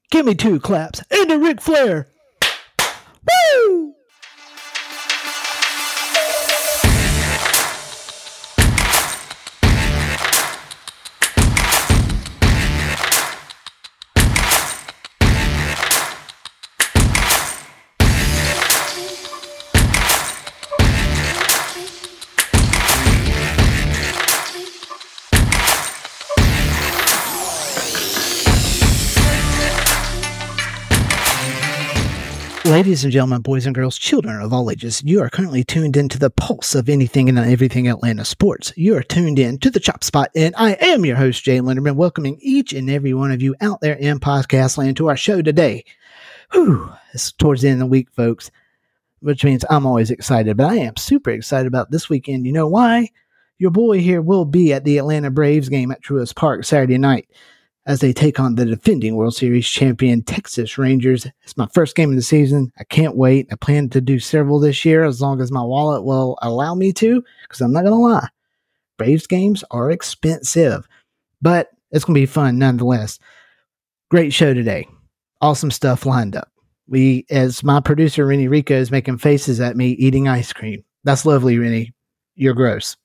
Give me 2 claps and a Ric Flair. Woo! Ladies and gentlemen, boys and girls, children of all ages, you are currently tuned into the pulse of anything and everything Atlanta sports. You are tuned in to the Chop Spot, and I am your host, Jay Linderman, welcoming each and every one of you out there in podcast land to our show today. Whew, it's towards the end of the week, folks, which means I'm always excited, but I am super excited about this weekend. You know why? Your boy here will be at the Atlanta Braves game at Truist Park Saturday night as they take on the defending World Series champion Texas Rangers. It's my first game of the season. I can't wait. I plan to do several this year as long as my wallet will allow me to, because I'm not going to lie, Braves games are expensive, but it's going to be fun nonetheless. Great show today. Awesome stuff lined up. As my producer, Rennie Rico, is making faces at me eating ice cream. That's lovely, Rennie. You're gross.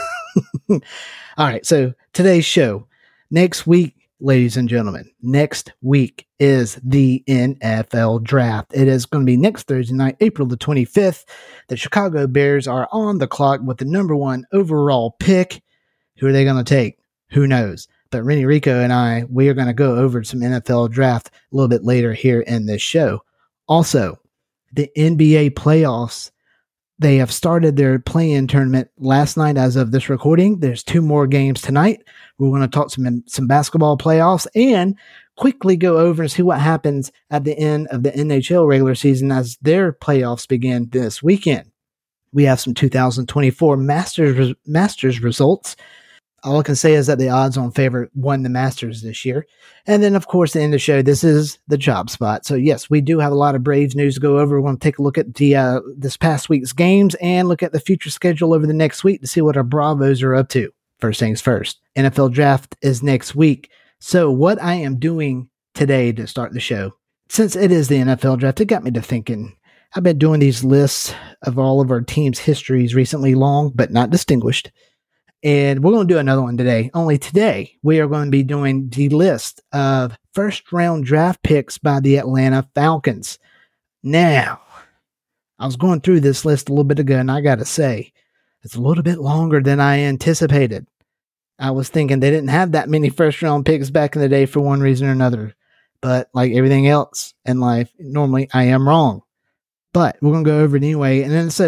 All right, so today's show. Next week, ladies and gentlemen, next week is the NFL Draft. It is going to be next Thursday night, April the 25th. The Chicago Bears are on the clock with the number 1 overall pick. Who are they going to take? Who knows? But Rennie Rico and we are going to go over some NFL Draft a little bit later here in this show. Also, the NBA playoffs. They have started their play-in tournament last night as of this recording. There's 2 more games tonight. We're going to talk some basketball playoffs and quickly go over and see what happens at the end of the NHL regular season as their playoffs begin this weekend. We have some 2024 Masters results. All I can say is that the odds-on favorite won the Masters this year. And then, of course, the end of the show, this is the Chop Spot. So, yes, we do have a lot of Braves news to go over. We're going to take a look at this past week's games and look at the future schedule over the next week to see what our Bravos are up to. First things first, NFL Draft is next week. So, what I am doing today to start the show, since it is the NFL Draft, it got me to thinking. I've been doing these lists of all of our teams' histories recently, long but not distinguished. And we're going to do another one today. Only today, we are going to be doing the list of first-round draft picks by the Atlanta Falcons. Now, I was going through this list a little bit ago, and I got to say, it's a little bit longer than I anticipated. I was thinking they didn't have that many first-round picks back in the day for one reason or another. But like everything else in life, normally I am wrong. But we're going to go over it anyway. And then it's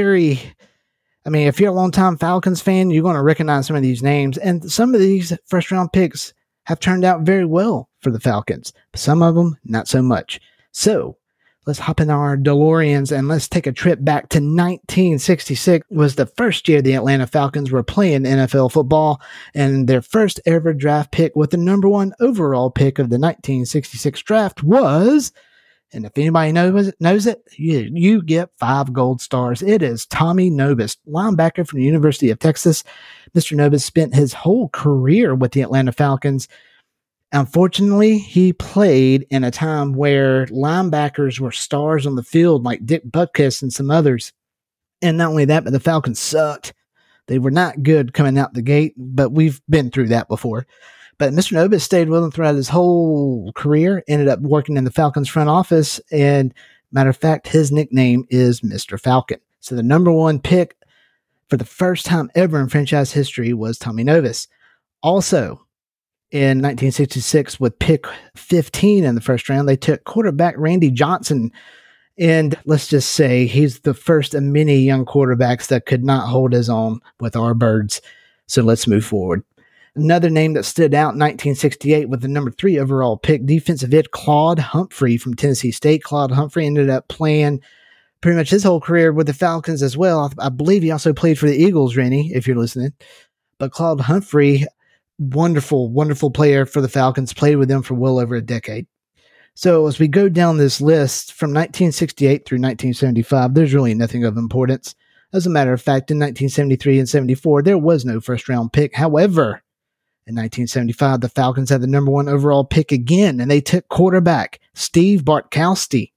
if you're a longtime Falcons fan, you're going to recognize some of these names. And some of these first-round picks have turned out very well for the Falcons. But some of them, not so much. So, let's hop in our DeLoreans and let's take a trip back to 1966. It was the first year the Atlanta Falcons were playing NFL football. And their first ever draft pick with the number 1 overall pick of the 1966 draft was... And if anybody knows it, you get 5 gold stars. It is Tommy Nobis, linebacker from the University of Texas. Mr. Nobis spent his whole career with the Atlanta Falcons. Unfortunately, he played in a time where linebackers were stars on the field like Dick Butkus and some others. And not only that, but the Falcons sucked. They were not good coming out the gate, but we've been through that before. But Mr. Nobis stayed with him throughout his whole career, ended up working in the Falcons front office, and matter of fact, his nickname is Mr. Falcon. So the number 1 pick for the first time ever in franchise history was Tommy Nobis. Also, in 1966, with pick 15 in the first round, they took quarterback Randy Johnson. And let's just say he's the first of many young quarterbacks that could not hold his own with our birds. So let's move forward. Another name that stood out in 1968 with the number 3 overall pick, defensive end Claude Humphrey from Tennessee State. Claude Humphrey ended up playing pretty much his whole career with the Falcons as well. I believe he also played for the Eagles, Rennie, if you're listening. But Claude Humphrey, wonderful, wonderful player for the Falcons, played with them for well over a decade. So as we go down this list from 1968 through 1975, there's really nothing of importance. As a matter of fact, in 1973 and 74, there was no first-round pick. However, In 1975, the Falcons had the number 1 overall pick again, and they took quarterback Steve Bartkowski,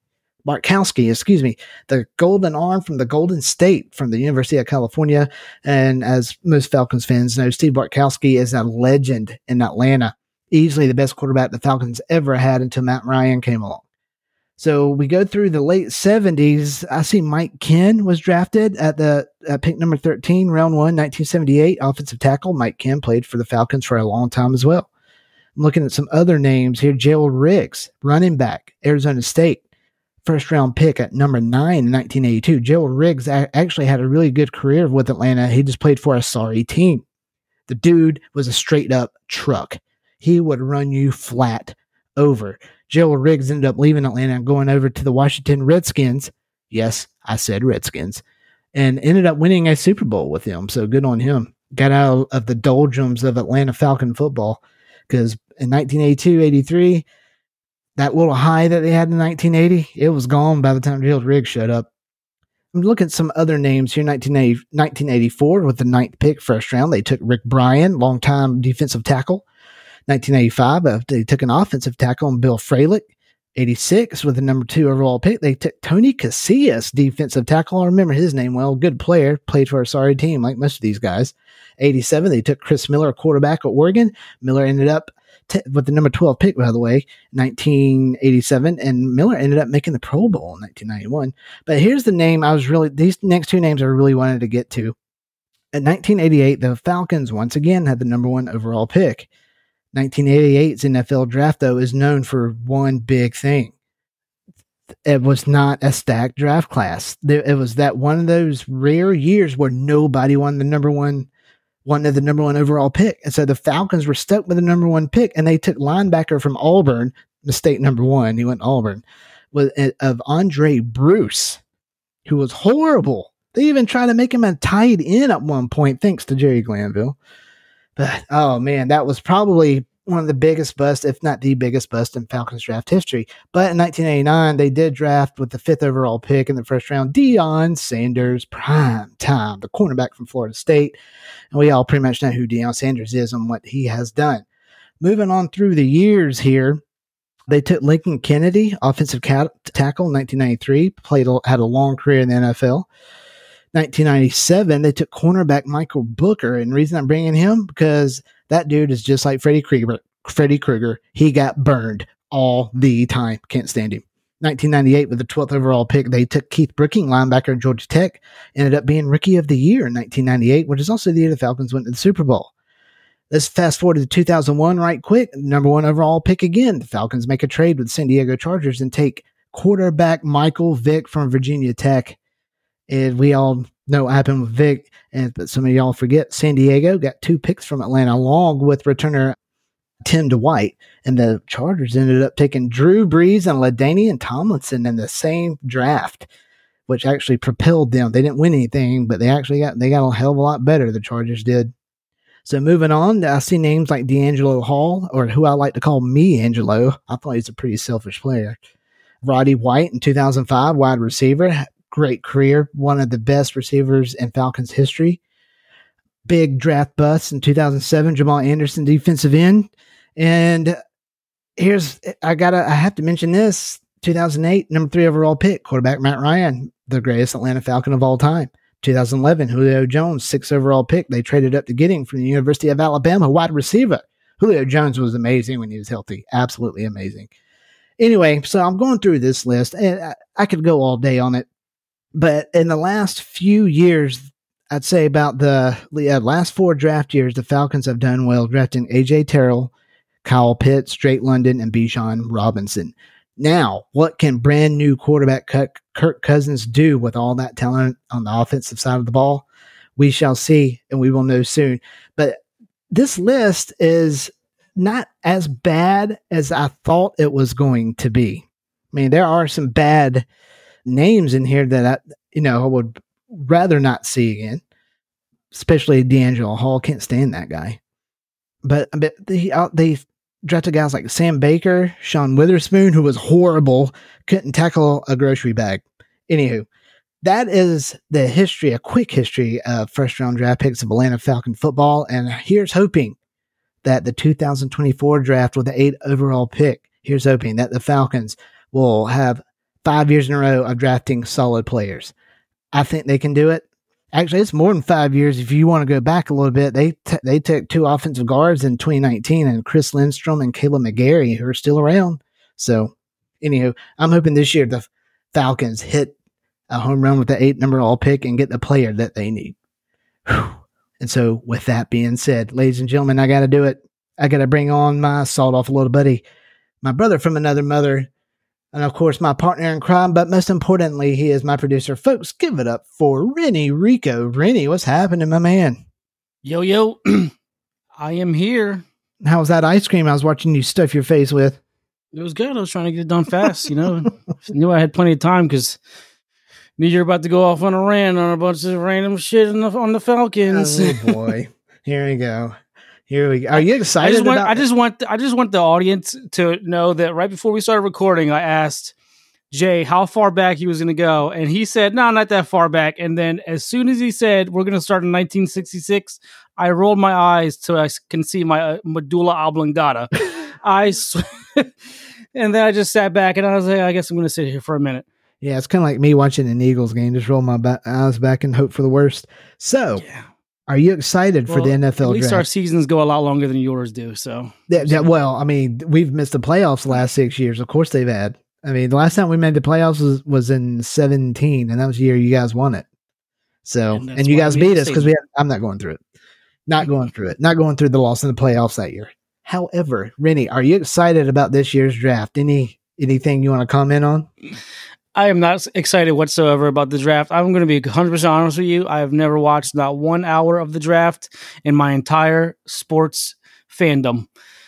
the golden arm from the Golden State from the University of California. And as most Falcons fans know, Steve Bartkowski is a legend in Atlanta, easily the best quarterback the Falcons ever had until Matt Ryan came along. So we go through the late 70s. I see Mike Ken was drafted at pick number 13, round 1, 1978, offensive tackle. Mike Ken played for the Falcons for a long time as well. I'm looking at some other names here. Gerald Riggs, running back, Arizona State, first round pick at number 9 in 1982. Gerald Riggs actually had a really good career with Atlanta. He just played for a sorry team. The dude was a straight up truck. He would run you flat over. Gerald Riggs ended up leaving Atlanta and going over to the Washington Redskins. Yes, I said Redskins. And ended up winning a Super Bowl with them. So good on him. Got out of the doldrums of Atlanta Falcon football. Because in 1982-83, that little high that they had in 1980, it was gone by the time Gerald Riggs showed up. I'm looking at some other names here. 1984 with the 9th pick, first round. They took Rick Bryan, longtime defensive tackle. 1985, they took an offensive tackle on Bill Fralick. 86 with the number 2 overall pick. They took Tony Casillas, defensive tackle. I remember his name well. Good player. Played for a sorry team like most of these guys. 87, they took Chris Miller, a quarterback at Oregon. Miller ended up with the number 12 pick, by the way, 1987. And Miller ended up making the Pro Bowl in 1991. But here's the name these next 2 names I really wanted to get to. In 1988, the Falcons once again had the number 1 overall pick. 1988's NFL draft, though, is known for one big thing. It was not a stacked draft class. It was that one of those rare years where nobody wanted the number one overall pick. And so the Falcons were stuck with the number 1 pick, and they took linebacker from Auburn, the state number 1. He went to Auburn, of Andre Bruce, who was horrible. They even tried to make him a tight end at one point, thanks to Jerry Glanville. But, oh, man, that was probably one of the biggest busts, if not the biggest bust in Falcons draft history. But in 1989, they did draft with the 5th overall pick in the first round, Deion Sanders, prime time, the cornerback from Florida State. And we all pretty much know who Deion Sanders is and what he has done. Moving on through the years here, they took Lincoln Kennedy, offensive tackle, in 1993, had a long career in the NFL. 1997, they took cornerback Michael Booker. And the reason I'm bringing him, because that dude is just like Freddy Krueger. He got burned all the time. Can't stand him. 1998, with the 12th overall pick, they took Keith Brooking, linebacker at Georgia Tech. Ended up being Rookie of the Year in 1998, which is also the year the Falcons went to the Super Bowl. Let's fast forward to 2001 right quick. Number 1 overall pick again. The Falcons make a trade with the San Diego Chargers and take quarterback Michael Vick from Virginia Tech. And we all know what happened with Vic, but some of y'all forget San Diego got 2 picks from Atlanta along with returner Tim Dwight. And the Chargers ended up taking Drew Brees and LaDainian Tomlinson in the same draft, which actually propelled them. They didn't win anything, but they got a hell of a lot better, the Chargers did. So moving on, I see names like D'Angelo Hall, or who I like to call Me Angelo. I thought he's a pretty selfish player. Roddy White in 2005, wide receiver. Great career, one of the best receivers in Falcons history. Big draft bust in 2007, Jamal Anderson, defensive end. And I have to mention this, 2008, number 3 overall pick, quarterback Matt Ryan, the greatest Atlanta Falcon of all time. 2011, Julio Jones, 6th overall pick. They traded up to get him from the University of Alabama, wide receiver. Julio Jones was amazing when he was healthy. Absolutely amazing. Anyway, so I'm going through this list, and I could go all day on it. But in the last few years, I'd say about the last 4 draft years, the Falcons have done well drafting A.J. Terrell, Kyle Pitts, Drake London, and Bijan Robinson. Now, what can brand new quarterback Kirk Cousins do with all that talent on the offensive side of the ball? We shall see, and we will know soon. But this list is not as bad as I thought it was going to be. I mean, there are some bad names in here that I would rather not see again, especially D'Angelo Hall. Can't stand that guy. But they drafted guys like Sam Baker, Sean Witherspoon, who was horrible, couldn't tackle a grocery bag. Anywho, that is a quick history of first round draft picks of Atlanta Falcon football. And here's hoping that the 2024 draft with the 8th overall pick, here's hoping that the Falcons will have 5 years in a row of drafting solid players. I think they can do it. Actually, it's more than 5 years. If you want to go back a little bit, they took 2 offensive guards in 2019, and Chris Lindstrom and Caleb McGarry, who are still around. So, anywho, I'm hoping this year the Falcons hit a home run with the 8th overall pick and get the player that they need. Whew. And so, with that being said, ladies and gentlemen, I got to do it. I got to bring on my sawed off little buddy, my brother from another mother, and of course, my partner in crime, but most importantly, he is my producer. Folks, give it up for Rennie Rico. Rennie, what's happening, my man? Yo, I am here. How was that ice cream I was watching you stuff your face with? It was good. I was trying to get it done fast, Knew I had plenty of time because knew you're about to go off on a rant on a bunch of random shit on the Falcons. Oh, boy. Here we go. Are you excited? I just want the audience to know that right before we started recording, I asked Jay how far back he was going to go, and he said, "No, not that far back." And then as soon as he said we're going to start in 1966, I rolled my eyes till I can see my medulla oblongata. And then I just sat back and I was like, I guess I'm going to sit here for a minute. Yeah, it's kind of like me watching an Eagles game. Just roll my eyes back and hope for the worst. So. Yeah. Are you excited for the NFL draft? At least our seasons go a lot longer than yours do. So, well, I mean, we've missed the playoffs the last 6 years. Of course they've had. I mean, the last time we made the playoffs was in 2017, and that was the year you guys won it. So, and you guys beat us because I'm not going through it. Not going through it. Not going through the loss in the playoffs that year. However, Rennie, are you excited about this year's draft? Anything you want to comment on? I am not excited whatsoever about the draft. I'm going to be 100% honest with you. I have never watched not 1 hour of the draft in my entire sports fandom.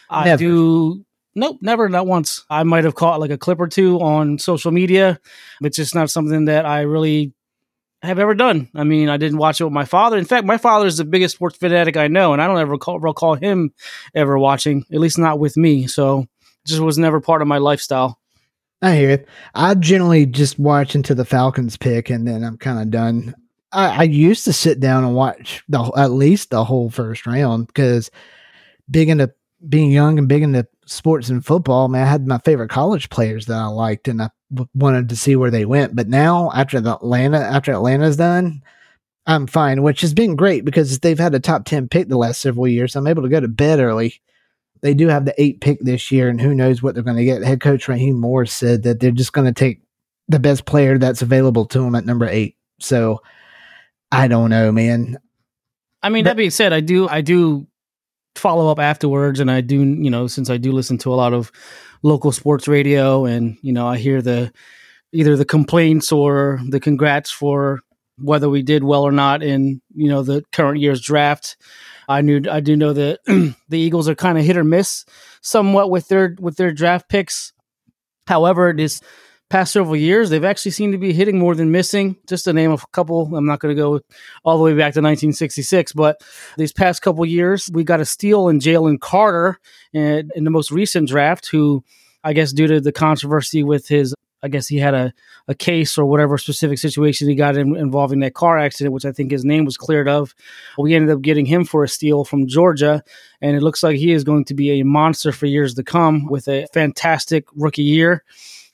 Nope, never, not once. I might have caught like a clip or two on social media. It's just not something that I really have ever done. I mean, I didn't watch it with my father. In fact, my father is the biggest sports fanatic I know, and I don't ever recall him ever watching, at least not with me. So it just was never part of my lifestyle. I hear it. I generally just watch until the Falcons pick, and then I'm kind of done. I used to sit down and watch at least the whole first round because being young and big into sports and football, man, I had my favorite college players that I liked, and I wanted to see where they went. But now, after Atlanta's done, I'm fine, which has been great because they've had a top 10 pick the last several years. So I'm able to go to bed early. They do have the 8th pick this year, and who knows what they're going to get. Head coach Raheem Morris said that they're just going to take the best player that's available to them at number 8. So I don't know, man. I mean, that being said, I do follow up afterwards, and I do, since I do listen to a lot of local sports radio, and I hear either the complaints or the congrats for whether we did well or not in the current year's draft. I do know that the Eagles are kind of hit or miss somewhat with their draft picks. However, this past several years, they've actually seemed to be hitting more than missing. Just to name a couple, I'm not going to go all the way back to 1966, but these past couple years, we got a steal in Jalen Carter in the most recent draft, who I guess due to the controversy with I guess he had a case or whatever specific situation he got involving that car accident, which I think his name was cleared of. We ended up getting him for a steal from Georgia, and it looks like he is going to be a monster for years to come with a fantastic rookie year.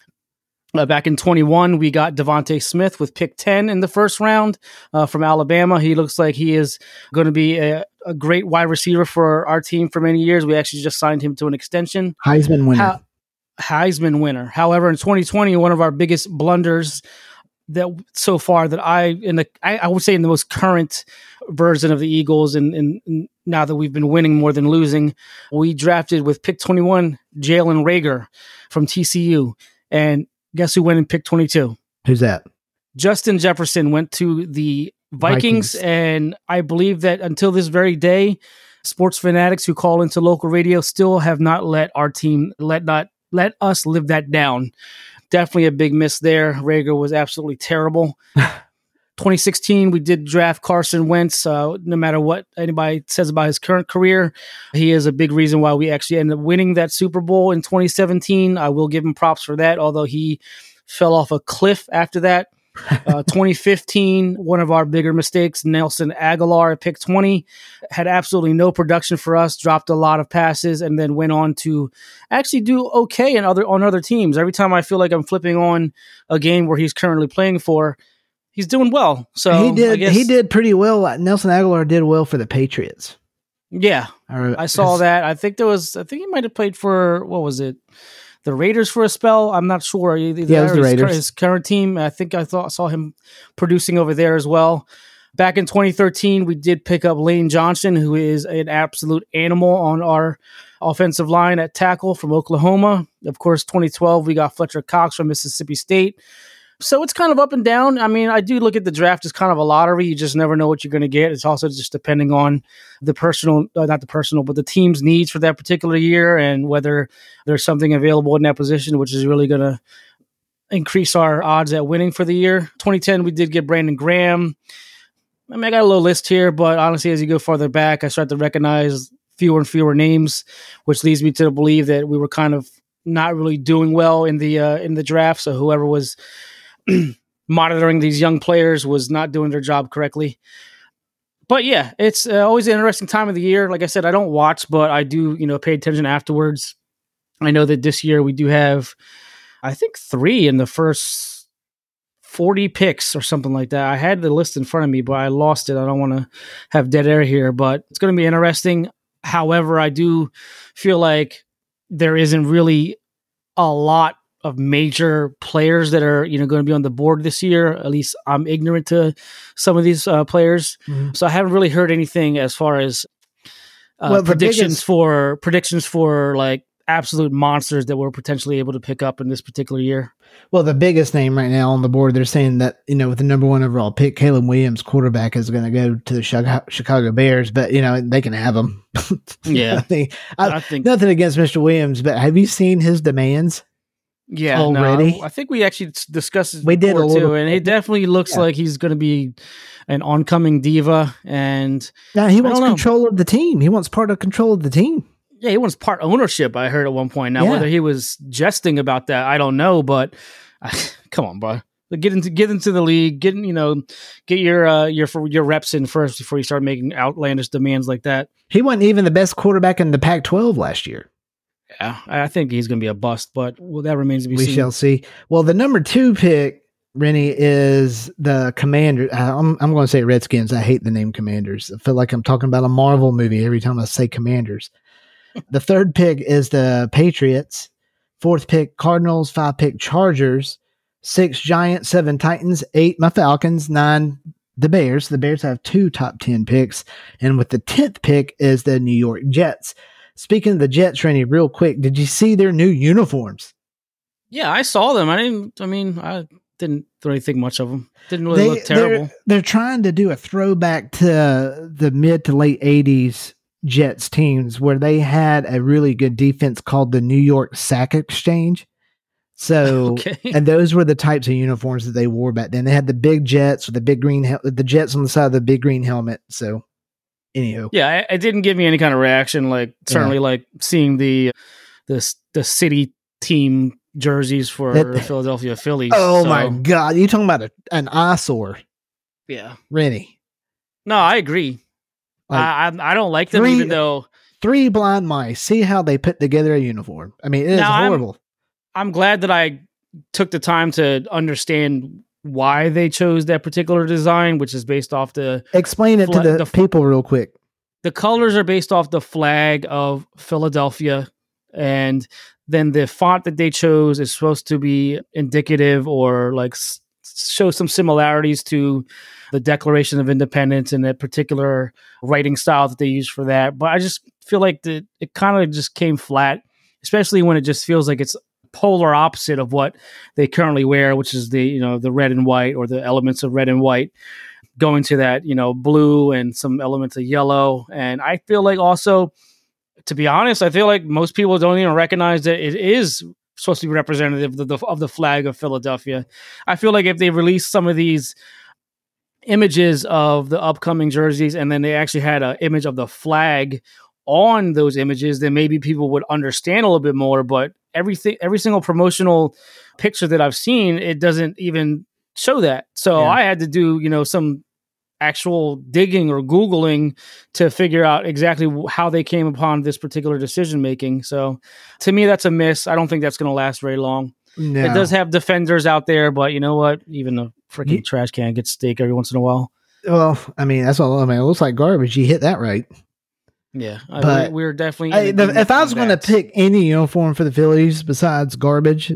Back in 21, we got Devontae Smith with pick 10 in the first round from Alabama. He looks like he is going to be a great wide receiver for our team for many years. We actually just signed him to an extension. Heisman winner. However, in 2020, one of our biggest blunders that so far that I would say in the most current version of the Eagles, and now that we've been winning more than losing, we drafted with pick 21 Jalen Reagor from TCU, and guess who went in pick 22? Who's that? Justin Jefferson went to the Vikings, and I believe that until this very day, sports fanatics who call into local radio still have not let our team let us live that down. Definitely a big miss there. Reagor was absolutely terrible. 2016, we did draft Carson Wentz. No matter what anybody says about his current career, he is a big reason why we actually ended up winning that Super Bowl in 2017. I will give him props for that, although he fell off a cliff after that. 2015, one of our bigger mistakes, Nelson Aguilar at pick 20, had absolutely no production for us, dropped a lot of passes, and then went on to actually do okay on other teams. Every time I feel like I'm flipping on a game where he's currently playing for, he's doing well. So he did pretty well. Nelson Aguilar did well for the Patriots. Yeah, I saw that. I think he might have played for, what was it? The Raiders for a spell. I'm not sure. Yeah, it was the Raiders. His current team. I think saw him producing over there as well. Back in 2013, we did pick up Lane Johnson, who is an absolute animal on our offensive line at tackle from Oklahoma. Of course, 2012, we got Fletcher Cox from Mississippi State. So it's kind of up and down. I mean, I do look at the draft as kind of a lottery. You just never know what you're going to get. It's also just depending on the but the team's needs for that particular year and whether there's something available in that position, which is really going to increase our odds at winning for the year. 2010, we did get Brandon Graham. I mean, I got a little list here, but honestly, as you go farther back, I start to recognize fewer and fewer names, which leads me to believe that we were kind of not really doing well in the draft. So whoever was monitoring these young players was not doing their job correctly. But yeah, it's always an interesting time of the year. Like I said, I don't watch, but I do, pay attention afterwards. I know that this year we do have, I think, 3 in the first 40 picks or something like that. I had the list in front of me, but I lost it. I don't want to have dead air here, but it's going to be interesting. However, I do feel like there isn't really a lot of major players that are, going to be on the board this year. At least I'm ignorant to some of these players. Mm-hmm. So I haven't really heard anything as far as predictions for like absolute monsters that we're potentially able to pick up in this particular year. Well, the biggest name right now on the board, they're saying that, with the number 1 overall pick, Caleb Williams, quarterback, is going to go to the Chicago Bears, but, they can have him. Yeah. I think nothing against Mr. Williams, but have you seen his demands? Yeah, already. No, I think we actually discussed it. We did a little, and it definitely looks like he's going to be an oncoming diva. And now he wants control of the team. He wants part of control of the team. Yeah, he wants part ownership. I heard at one point. Now, whether he was jesting about that, I don't know. But come on, bro, get into the league. Get your reps in first before you start making outlandish demands like that. He wasn't even the best quarterback in the Pac-12 last year. Yeah, I think he's going to be a bust, but that remains to be seen. We shall see. Well, the number 2 pick, Rennie, is the Commander. I'm going to say Redskins. I hate the name Commanders. I feel like I'm talking about a Marvel movie every time I say Commanders. The 3rd pick is the Patriots. 4th pick, Cardinals. 5 pick, Chargers. 6 Giants. 7 Titans. 8 my Falcons. 9 the Bears. The Bears have 2 top 10 picks. And with the 10th pick is the New York Jets. Speaking of the Jets, Rennie, real quick, did you see their new uniforms? Yeah, I saw them. I didn't really think much of them. Didn't really look terrible. They're trying to do a throwback to the mid to late 80s Jets teams where they had a really good defense called the New York Sack Exchange. So, okay. And those were the types of uniforms that they wore back then. They had the big Jets with the big green, the Jets on the side of the big green helmet. So, anywho. Yeah, it didn't give me any kind of reaction. Like certainly, like seeing the city team jerseys for the Philadelphia Phillies. Oh my God, you talking about an eyesore? Yeah, Rennie. No, I agree. Like, I don't like them, even though 3 blind mice. See how they put together a uniform. I mean, it is horrible. I'm glad that I took the time to understand why they chose that particular design, which is based off the... Explain it to the people real quick. The colors are based off the flag of Philadelphia, and then the font that they chose is supposed to be indicative or like show some similarities to the Declaration of Independence and that particular writing style that they use for that. But I just feel like it kind of just came flat, especially when it just feels like it's polar opposite of what they currently wear, which is the red and white, or the elements of red and white, going to that blue and some elements of yellow. And I feel like also, to be honest, I feel like most people don't even recognize that it is supposed to be representative of the flag of Philadelphia. I feel like if they release some of these images of the upcoming jerseys and then they actually had an image of the flag on those images, then maybe people would understand a little bit more. But every single promotional picture that I've seen, it doesn't even show that. So Yeah. I had to do, some actual digging or Googling to figure out exactly how they came upon this particular decision making. So to me, that's a miss. I don't think that's going to last very long. No. It does have defenders out there, but you know what? Even a freaking trash can gets steak every once in a while. Well, I mean, that's all. I mean, it looks like garbage. You hit that right. Yeah, but we're definitely. If I was going to pick any uniform for the Phillies besides garbage,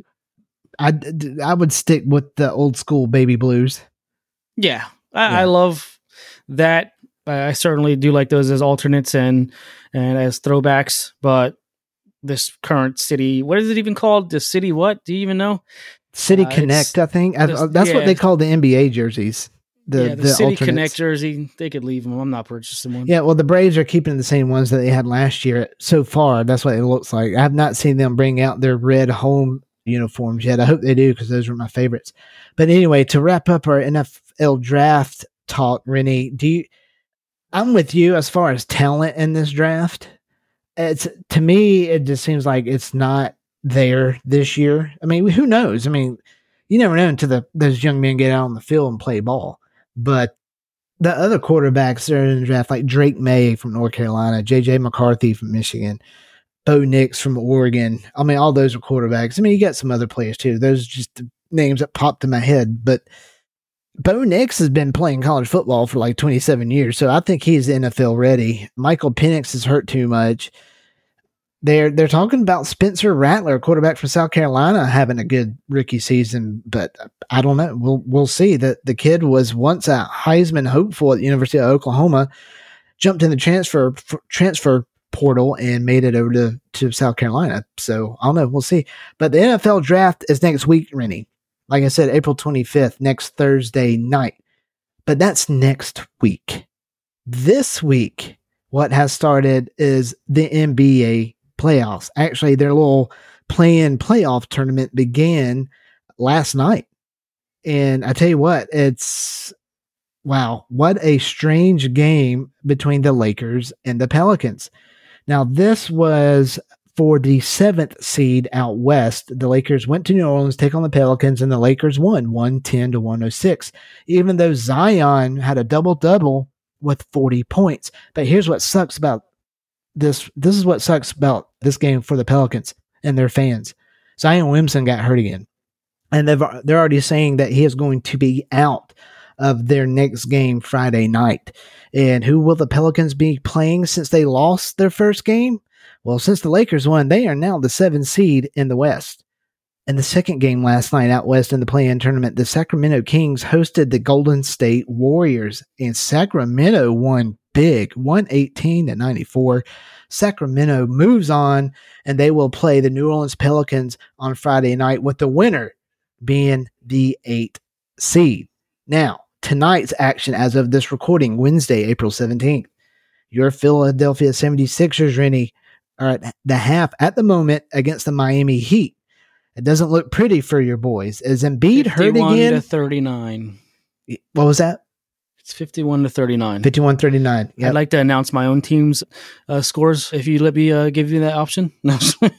I would stick with the old school baby blues. Yeah, I love that. I certainly do like those as alternates and as throwbacks. But this current city, what is it even called? The city what? Do you even know? City Connect, I think. That's what they call the NBA jerseys. The City alternates. Connect jersey, they could leave them. I'm not purchasing one. Yeah, well, the Braves are keeping the same ones that they had last year. So far, that's what it looks like. I have not seen them bring out their red home uniforms yet. I hope they do because those were my favorites. But anyway, to wrap up our NFL draft talk, Rennie, I'm with you as far as talent in this draft. To me, it just seems like it's not there this year. I mean, who knows? I mean, you never know until those young men get out on the field and play ball. But the other quarterbacks that are in the draft, like Drake May from North Carolina, J.J. McCarthy from Michigan, Bo Nix from Oregon. I mean, all those are quarterbacks. I mean, you got some other players too. Those are just the names that popped in my head. But Bo Nix has been playing college football for like 27 years, so I think he's NFL ready. Michael Penix is hurt too much. They're talking about Spencer Rattler, quarterback from South Carolina, having a good rookie season, but I don't know. We'll see. The kid was once a Heisman hopeful at the University of Oklahoma, jumped in the transfer portal and made it over to South Carolina. So I don't know. We'll see. But the NFL draft is next week, Rennie. Like I said, April 25th, next Thursday night. But that's next week. This week, what has started is the NBA playoffs. Actually, their little play-in playoff tournament began last night. And I tell you what, wow, what a strange game between the Lakers and the Pelicans. Now, this was for the 7th seed out west. The Lakers went to New Orleans to take on the Pelicans, and the Lakers won 110-106, even though Zion had a double-double with 40 points. But here's what sucks about this. This is what sucks about this game for the Pelicans and their fans. Zion Williamson got hurt again, and they're already saying that he is going to be out of their next game Friday night. And who will the Pelicans be playing since they lost their first game? Well, since the Lakers won, they are now the 7th seed in the West. In the second game last night out west in the play-in tournament, the Sacramento Kings hosted the Golden State Warriors, and Sacramento won big, 118-94. Sacramento moves on, and they will play the New Orleans Pelicans on Friday night, with the winner being the 8th seed. Now, tonight's action as of this recording, Wednesday, April 17th. Your Philadelphia 76ers, Rennie, are at the half at the moment against the Miami Heat. It doesn't look pretty for your boys. Is Embiid hurt again? 51-39. What was that? It's 51-39. 51-39. Yep. I'd like to announce my own team's scores if you let me give you that option. No.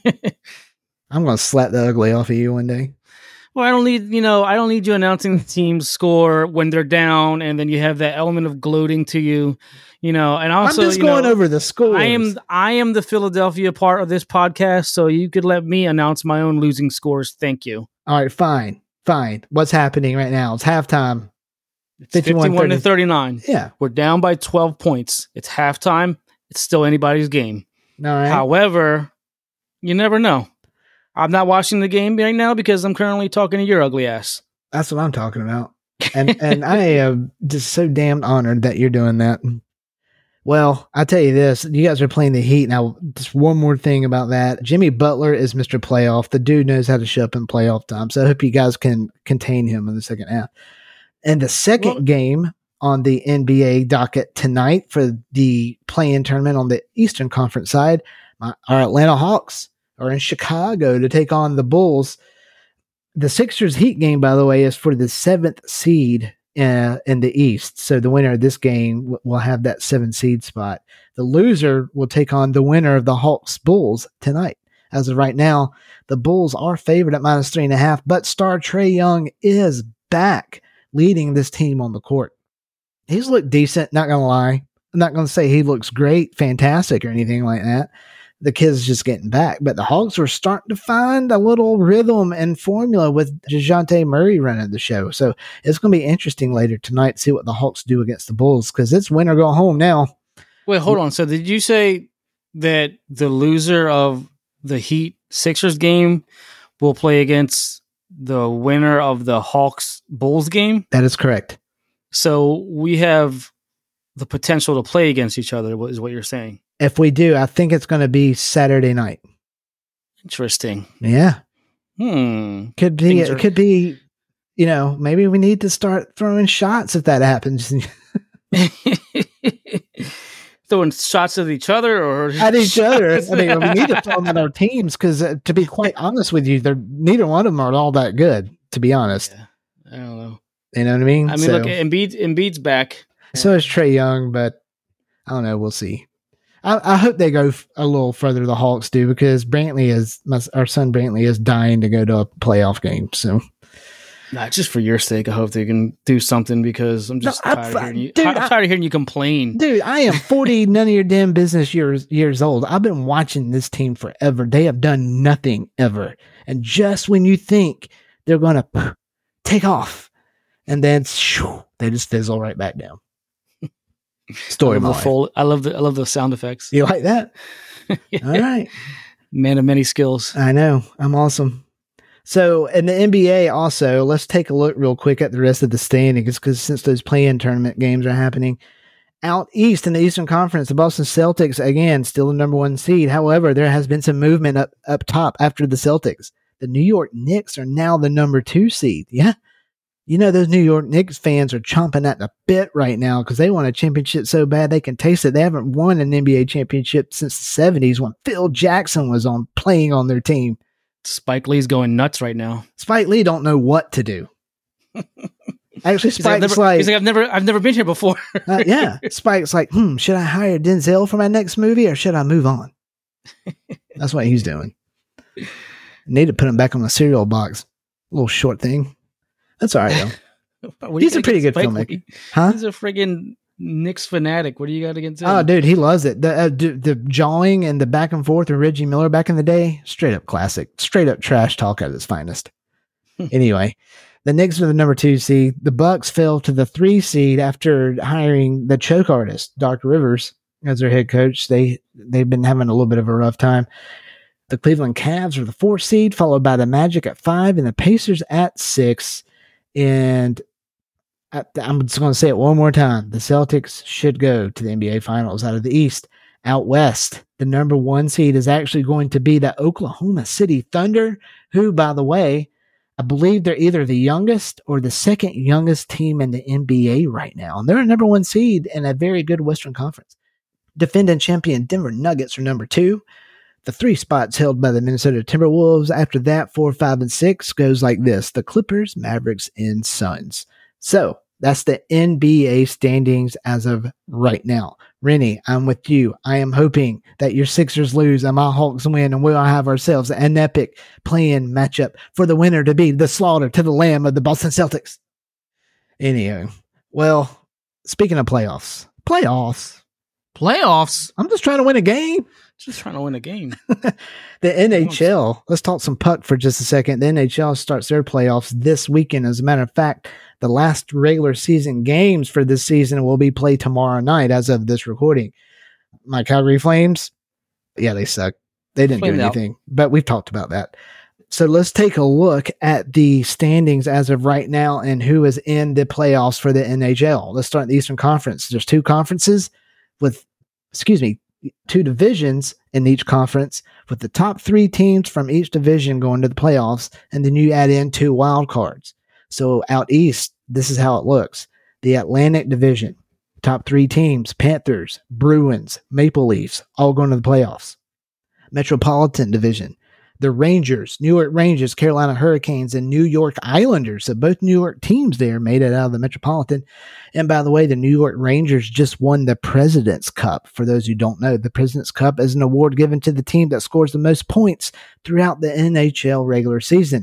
I'm going to slap the ugly off of you one day. Well, I don't need you announcing the team's score when they're down, and then you have that element of gloating to you, and also I'm just going over the scores. I am the Philadelphia part of this podcast, so you could let me announce my own losing scores. Thank you. All right, fine. What's happening right now? It's halftime. It's 51-39. Yeah. We're down by 12 points. It's halftime. It's still anybody's game. All right. However, you never know. I'm not watching the game right now because I'm currently talking to your ugly ass. That's what I'm talking about. And I am just so damned honored that you're doing that. Well, I tell you this, you guys are playing the Heat. Now, just one more thing about that. Jimmy Butler is Mr. Playoff. The dude knows how to show up in playoff time. So I hope you guys can contain him in the second half. And the second game on the NBA docket tonight for the play-in tournament on the Eastern Conference side, our Atlanta Hawks are in Chicago to take on the Bulls. The Sixers Heat game, by the way, is for the 7th seed in the East. So the winner of this game will have that 7th seed spot. The loser will take on the winner of the Hawks Bulls tonight. As of right now, the Bulls are favored at -3.5, but star Trae Young is back leading this team on the court. He's looked decent, not going to lie. I'm not going to say he looks great, fantastic, or anything like that. The kid's just getting back. But the Hawks are starting to find a little rhythm and formula with DeJounte Murray running the show. So it's going to be interesting later tonight to see what the Hawks do against the Bulls, because it's win or go home now. Wait, hold on. So did you say that the loser of the Heat Sixers game will play against the winner of the Hawks Bulls game? That is correct. So we have the potential to play against each other, is what you're saying. If we do, I think it's going to be Saturday night. Interesting. Yeah. Could be. It could be. You know, maybe we need to start throwing shots if that happens. Throwing shots at each other or at each other. I mean, we need to throw them at our teams because, to be quite honest with you, neither one of them are all that good. To be honest, yeah, I don't know. You know what I mean? I mean, look, Embiid's back. So is Trae Young, but I don't know. We'll see. I hope they go a little further. The Hawks do, because our son Brantley is dying to go to a playoff game. So, not just for your sake. I hope they can do something, because I'm just tired of hearing you complain. Dude, I am 40, none of your damn business years old. I've been watching this team forever. They have done nothing ever. And just when you think they're going to take off, and then they just fizzle right back down. Story of my life. I love the sound effects. You like that? Yeah. All right. Man of many skills. I know. I'm awesome. So in the NBA also, let's take a look real quick at the rest of the standings, because since those play-in tournament games are happening. Out east in the Eastern Conference, the Boston Celtics, again, still the number 1 seed. However, there has been some movement up top after the Celtics. The New York Knicks are now the number 2 seed. Yeah. You know, those New York Knicks fans are chomping at the bit right now because they want a championship so bad they can taste it. They haven't won an NBA championship since the 70s when Phil Jackson was playing on their team. Spike Lee's going nuts right now. Spike Lee don't know what to do. Actually, Spike's he's like, I've never been here before. Yeah. Spike's like, should I hire Denzel for my next movie or should I move on? That's what he's doing. Need to put him back on the cereal box. A little short thing. That's all right, though. He's a pretty good filmmaker. Huh? He's a friggin' Knicks fanatic. What do you got against him? Oh, dude, he loves it. The jawing and the back and forth with Reggie Miller back in the day, straight up classic. Straight up trash talk at its finest. Anyway, the Knicks are the number 2 seed. The Bucks fell to the 3 seed after hiring the choke artist, Doc Rivers, as their head coach. They've been having a little bit of a rough time. The Cleveland Cavs are the 4th seed, followed by the Magic at 5 and the Pacers at 6. And I'm just going to say it one more time. The Celtics should go to the NBA Finals out of the East. Out West, the number 1 seed is actually going to be the Oklahoma City Thunder, who, by the way, I believe they're either the youngest or the second youngest team in the NBA right now. And they're a number 1 seed in a very good Western Conference. Defending champion Denver Nuggets are number 2. The 3 spots held by the Minnesota Timberwolves. After that, 4, 5, and 6 goes like this: the Clippers, Mavericks, and Suns. So that's the NBA standings as of right now. Rennie, I'm with you. I am hoping that your Sixers lose and my Hawks win, and we'll have ourselves an epic play-in matchup for the winner to be the slaughter to the lamb of the Boston Celtics. Anyway, well, speaking of playoffs. I'm just trying to win a game. Just trying to win a game. The NHL, let's talk some puck for just a second. The NHL starts their playoffs this weekend. As a matter of fact, the last regular season games for this season will be played tomorrow night as of this recording. My Calgary Flames, yeah, they suck. They didn't do anything, but we've talked about that. So let's take a look at the standings as of right now and who is in the playoffs for the NHL. Let's start in the Eastern Conference. There's 2 conferences with, 2 divisions in each conference, with the top 3 teams from each division going to the playoffs, and then you add in 2 wild cards. So out east, this is how it looks. The Atlantic Division, top 3 teams: Panthers, Bruins, Maple Leafs, all going to the playoffs. Metropolitan Division, the Rangers, New York Rangers, Carolina Hurricanes, and New York Islanders. So both New York teams there made it out of the Metropolitan. And by the way, the New York Rangers just won the President's Cup. For those who don't know, the President's Cup is an award given to the team that scores the most points throughout the NHL regular season.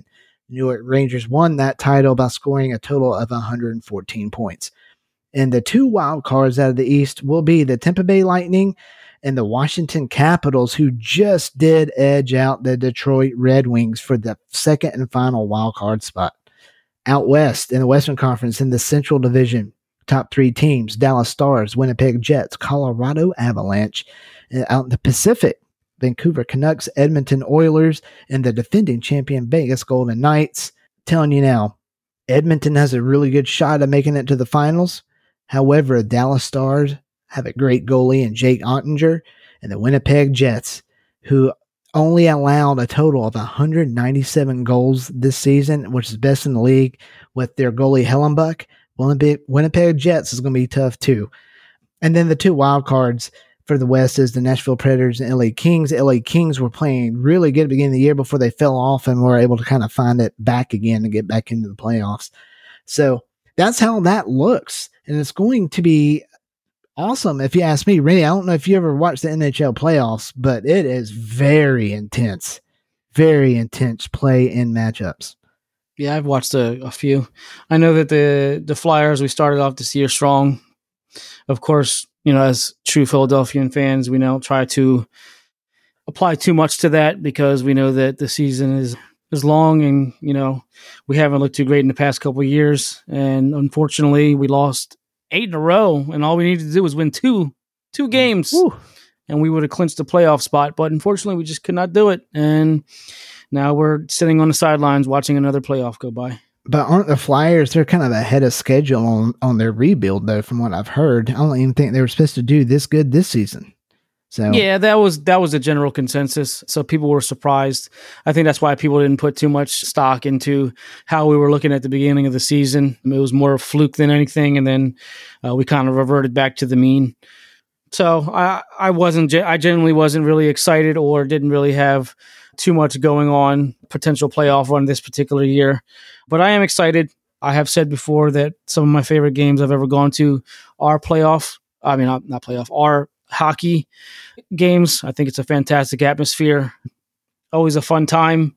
New York Rangers won that title by scoring a total of 114 points. And the two wild cards out of the East will be the Tampa Bay Lightning and the Washington Capitals, who just did edge out the Detroit Red Wings for the second and final wild card spot. Out west in the Western Conference in the Central Division, top three teams: Dallas Stars, Winnipeg Jets, Colorado Avalanche. And out in the Pacific, Vancouver Canucks, Edmonton Oilers, and the defending champion Vegas Golden Knights. Telling you now, Edmonton has a really good shot at making it to the finals. However, Dallas Stars have a great goalie in Jake Ottinger, and the Winnipeg Jets, who only allowed a total of 197 goals this season, which is best in the league, with their goalie Hellenbuck. Winnipeg Jets is going to be tough too. And then the two wild cards for the West is the Nashville Predators and LA Kings. The LA Kings were playing really good at the beginning of the year before they fell off and were able to kind of find it back again and get back into the playoffs. So that's how that looks. And it's going to be awesome if you ask me. Rennie, I don't know if you ever watched the NHL playoffs, but it is very intense play in matchups. Yeah, I've watched a few. I know that the Flyers, we started off this year strong. Of course, as true Philadelphian fans, we now try to apply too much to that because we know that the season is long and, we haven't looked too great in the past couple of years. And unfortunately, we lost 8 in a row, and all we needed to do was win two games. Ooh. And we would have clinched the playoff spot. But unfortunately, we just could not do it. And now we're sitting on the sidelines watching another playoff go by. But aren't the Flyers, they're kind of ahead of schedule on their rebuild, though, from what I've heard. I don't even think they were supposed to do this good this season. So yeah, that was a general consensus. So people were surprised. I think that's why people didn't put too much stock into how we were looking at the beginning of the season. It was more a fluke than anything, and then we kind of reverted back to the mean. So I genuinely wasn't really excited or didn't really have too much going on potential playoff run this particular year. But I am excited. I have said before that some of my favorite games I've ever gone to are are hockey games. I think it's a fantastic atmosphere. Always a fun time.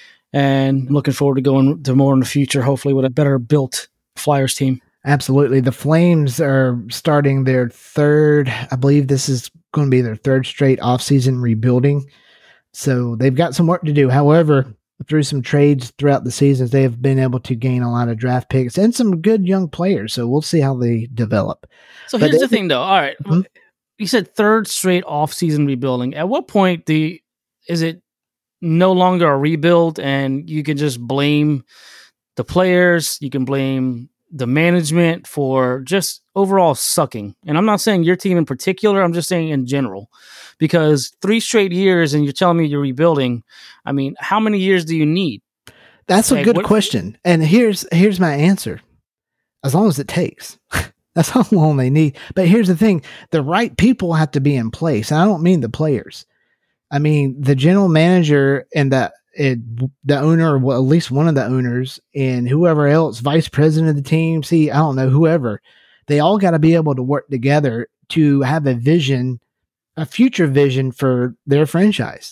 And I'm looking forward to going to more in the future, hopefully with a better built Flyers team. Absolutely. The Flames are starting their third, I believe this is going to be their third straight offseason rebuilding. So they've got some work to do. However, through some trades throughout the seasons, they have been able to gain a lot of draft picks and some good young players. So we'll see how they develop. So here's the thing, though. All right. Mm-hmm. You said third straight off-season rebuilding. At what point is it no longer a rebuild and you can just blame the players, you can blame the management for just overall sucking? And I'm not saying your team in particular, I'm just saying in general. Because 3 straight years and you're telling me you're rebuilding, I mean, how many years do you need? That's a good question. And here's my answer. As long as it takes. That's how long they need. But here's the thing. The right people have to be in place. And I don't mean the players. I mean the general manager and the owner, or at least one of the owners, and whoever else, vice president of the team, I don't know, whoever. They all got to be able to work together to have a vision, a future vision for their franchise.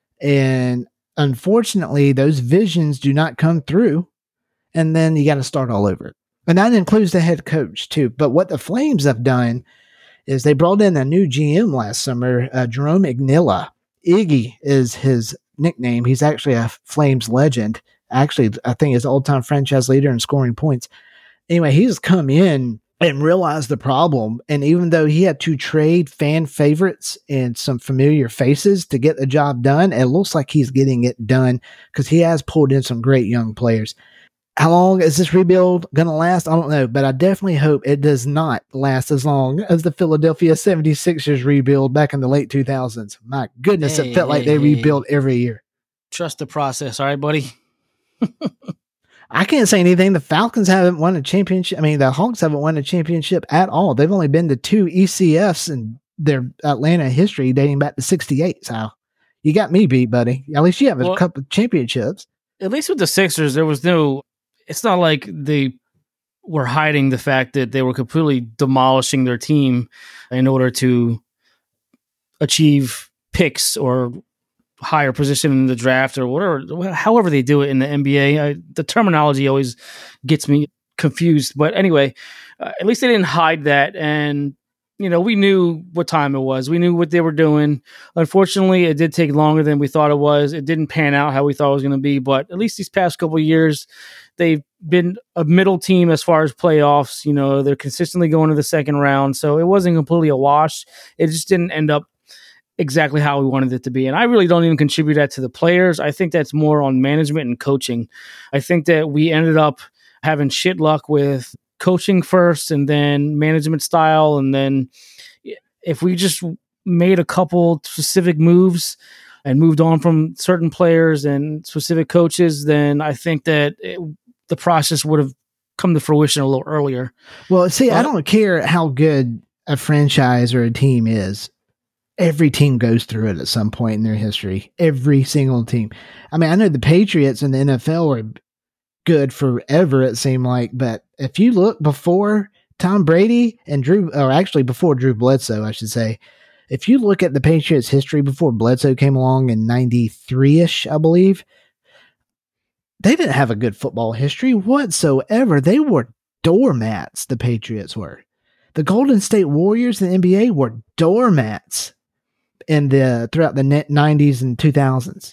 And unfortunately, those visions do not come through. And then you got to start all over. And that includes the head coach too. But what the Flames have done is they brought in a new GM last summer, Jerome Iginla. Iggy is his nickname. He's actually a Flames legend. Actually, I think he's all-time franchise leader in scoring points. Anyway, he's come in and realized the problem. And even though he had to trade fan favorites and some familiar faces to get the job done, it looks like he's getting it done because he has pulled in some great young players. How long is this rebuild going to last? I don't know, but I definitely hope it does not last as long as the Philadelphia 76ers rebuild back in the late 2000s. My goodness, it felt like they rebuilt every year. Trust the process. All right, buddy. I can't say anything. The Falcons haven't won a championship. I mean, the Hawks haven't won a championship at all. They've only been to 2 ECFs in their Atlanta history dating back to 68. So you got me beat, buddy. At least you have a couple of championships. At least with the Sixers, there was no... It's not like they were hiding the fact that they were completely demolishing their team in order to achieve picks or higher position in the draft or whatever, however they do it in the NBA. The terminology always gets me confused. But anyway, at least they didn't hide that. And, we knew what time it was. We knew what they were doing. Unfortunately, it did take longer than we thought it was. It didn't pan out how we thought it was going to be. But at least these past couple of years, they've been a middle team as far as playoffs. They're consistently going to the second round. So it wasn't completely a wash. It just didn't end up exactly how we wanted it to be. And I really don't even contribute that to the players. I think that's more on management and coaching. I think that we ended up having shit luck with coaching first and then management style. And then if we just made a couple specific moves and moved on from certain players and specific coaches, then I think that the process would have come to fruition a little earlier. Well, see, I don't care how good a franchise or a team is. Every team goes through it at some point in their history. Every single team. I mean, I know the Patriots in the NFL were good forever, it seemed like. But if you look before Tom Brady and before Drew Bledsoe, I should say, if you look at the Patriots' history before Bledsoe came along in 93-ish, I believe, they didn't have a good football history whatsoever. They were doormats, the Patriots were. The Golden State Warriors in the NBA were doormats throughout the 90s and 2000s.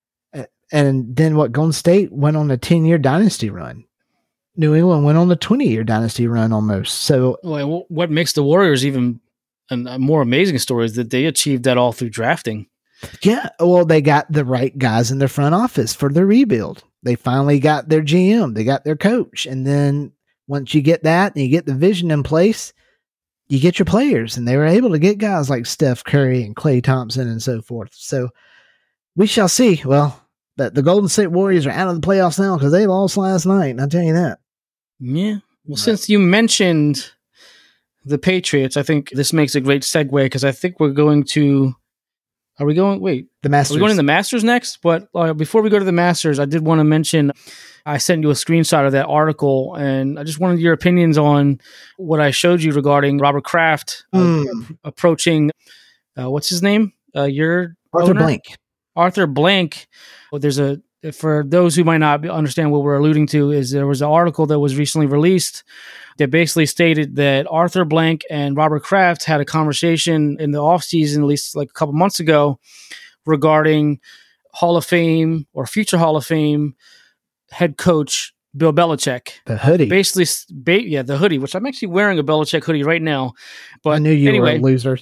And then Golden State went on a 10-year dynasty run. New England went on a 20-year dynasty run almost. So what makes the Warriors even a more amazing story is that they achieved that all through drafting. Yeah, well, they got the right guys in their front office for the rebuild. They finally got their GM. They got their coach. And then once you get that and you get the vision in place, you get your players. And they were able to get guys like Steph Curry and Klay Thompson and so forth. So we shall see. Well, but the Golden State Warriors are out of the playoffs now because they lost last night. I'll tell you that. Yeah. Well, since you mentioned the Patriots, I think this makes a great segue because I think we're going to... the Masters. Are we going to the Masters next? But before we go to the Masters, I did want to mention, I sent you a screenshot of that article, and I just wanted your opinions on what I showed you regarding Robert Kraft approaching, what's his name? Your Arthur Blank. Arthur Blank. Well, for those who might not understand what we're alluding to, is there was an article that was recently released that basically stated that Arthur Blank and Robert Kraft had a conversation in the offseason, at least like a couple months ago, regarding Hall of Fame or future Hall of Fame head coach Bill Belichick. The hoodie. Basically, the hoodie, which I'm actually wearing a Belichick hoodie right now. But I knew you were a loser.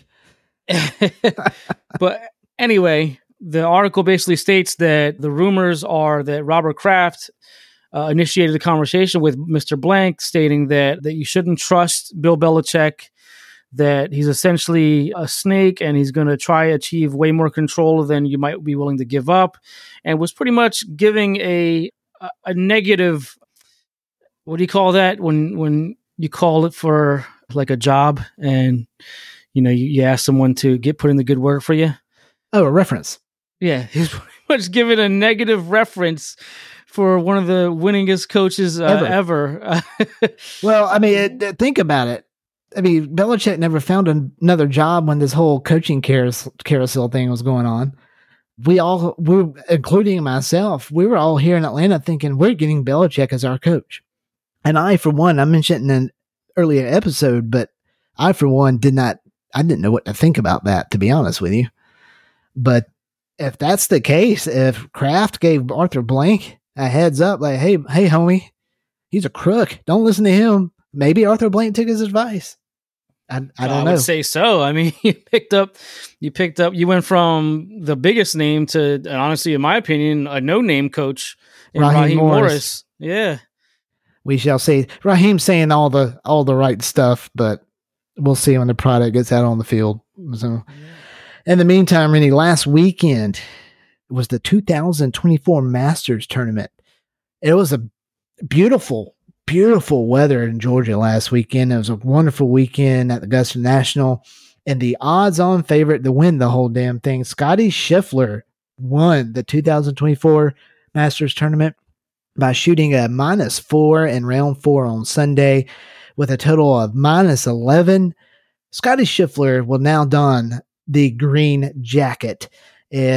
But anyway, the article basically states that the rumors are that Robert Kraft initiated a conversation with Mr. Blank, stating that you shouldn't trust Bill Belichick, that he's essentially a snake and he's going to try to achieve way more control than you might be willing to give up, and was pretty much giving a negative, what do you call that when you call it for like a job and you ask someone to put in the good work for you? Oh, a reference. Yeah, he's pretty much giving a negative reference for one of the winningest coaches ever. Well, I mean, think about it. I mean, Belichick never found another job when this whole coaching carousel thing was going on. We including myself, we were all here in Atlanta thinking we're getting Belichick as our coach. And I, for one, I mentioned in an earlier episode, but I, for one, I didn't know what to think about that, to be honest with you. But if that's the case, if Kraft gave Arthur Blank a heads up, like, hey, homie, he's a crook. Don't listen to him. Maybe Arthur Blank took his advice. I don't know. I would say so. I mean, you went from the biggest name to, honestly, in my opinion, a no-name coach in Raheem Morris. Yeah. We shall see. Raheem's saying all the right stuff, but we'll see when the product gets out on the field. So, in the meantime, Rennie, last weekend was the 2024 Masters tournament. It was a beautiful weather in Georgia last weekend. It was a wonderful weekend at the Augusta National, and the odds-on favorite to win the whole damn thing, Scotty Scheffler, won the 2024 Masters tournament by shooting a -4 in round 4 on Sunday with a total of -11. Scotty Scheffler will now don the green jacket, and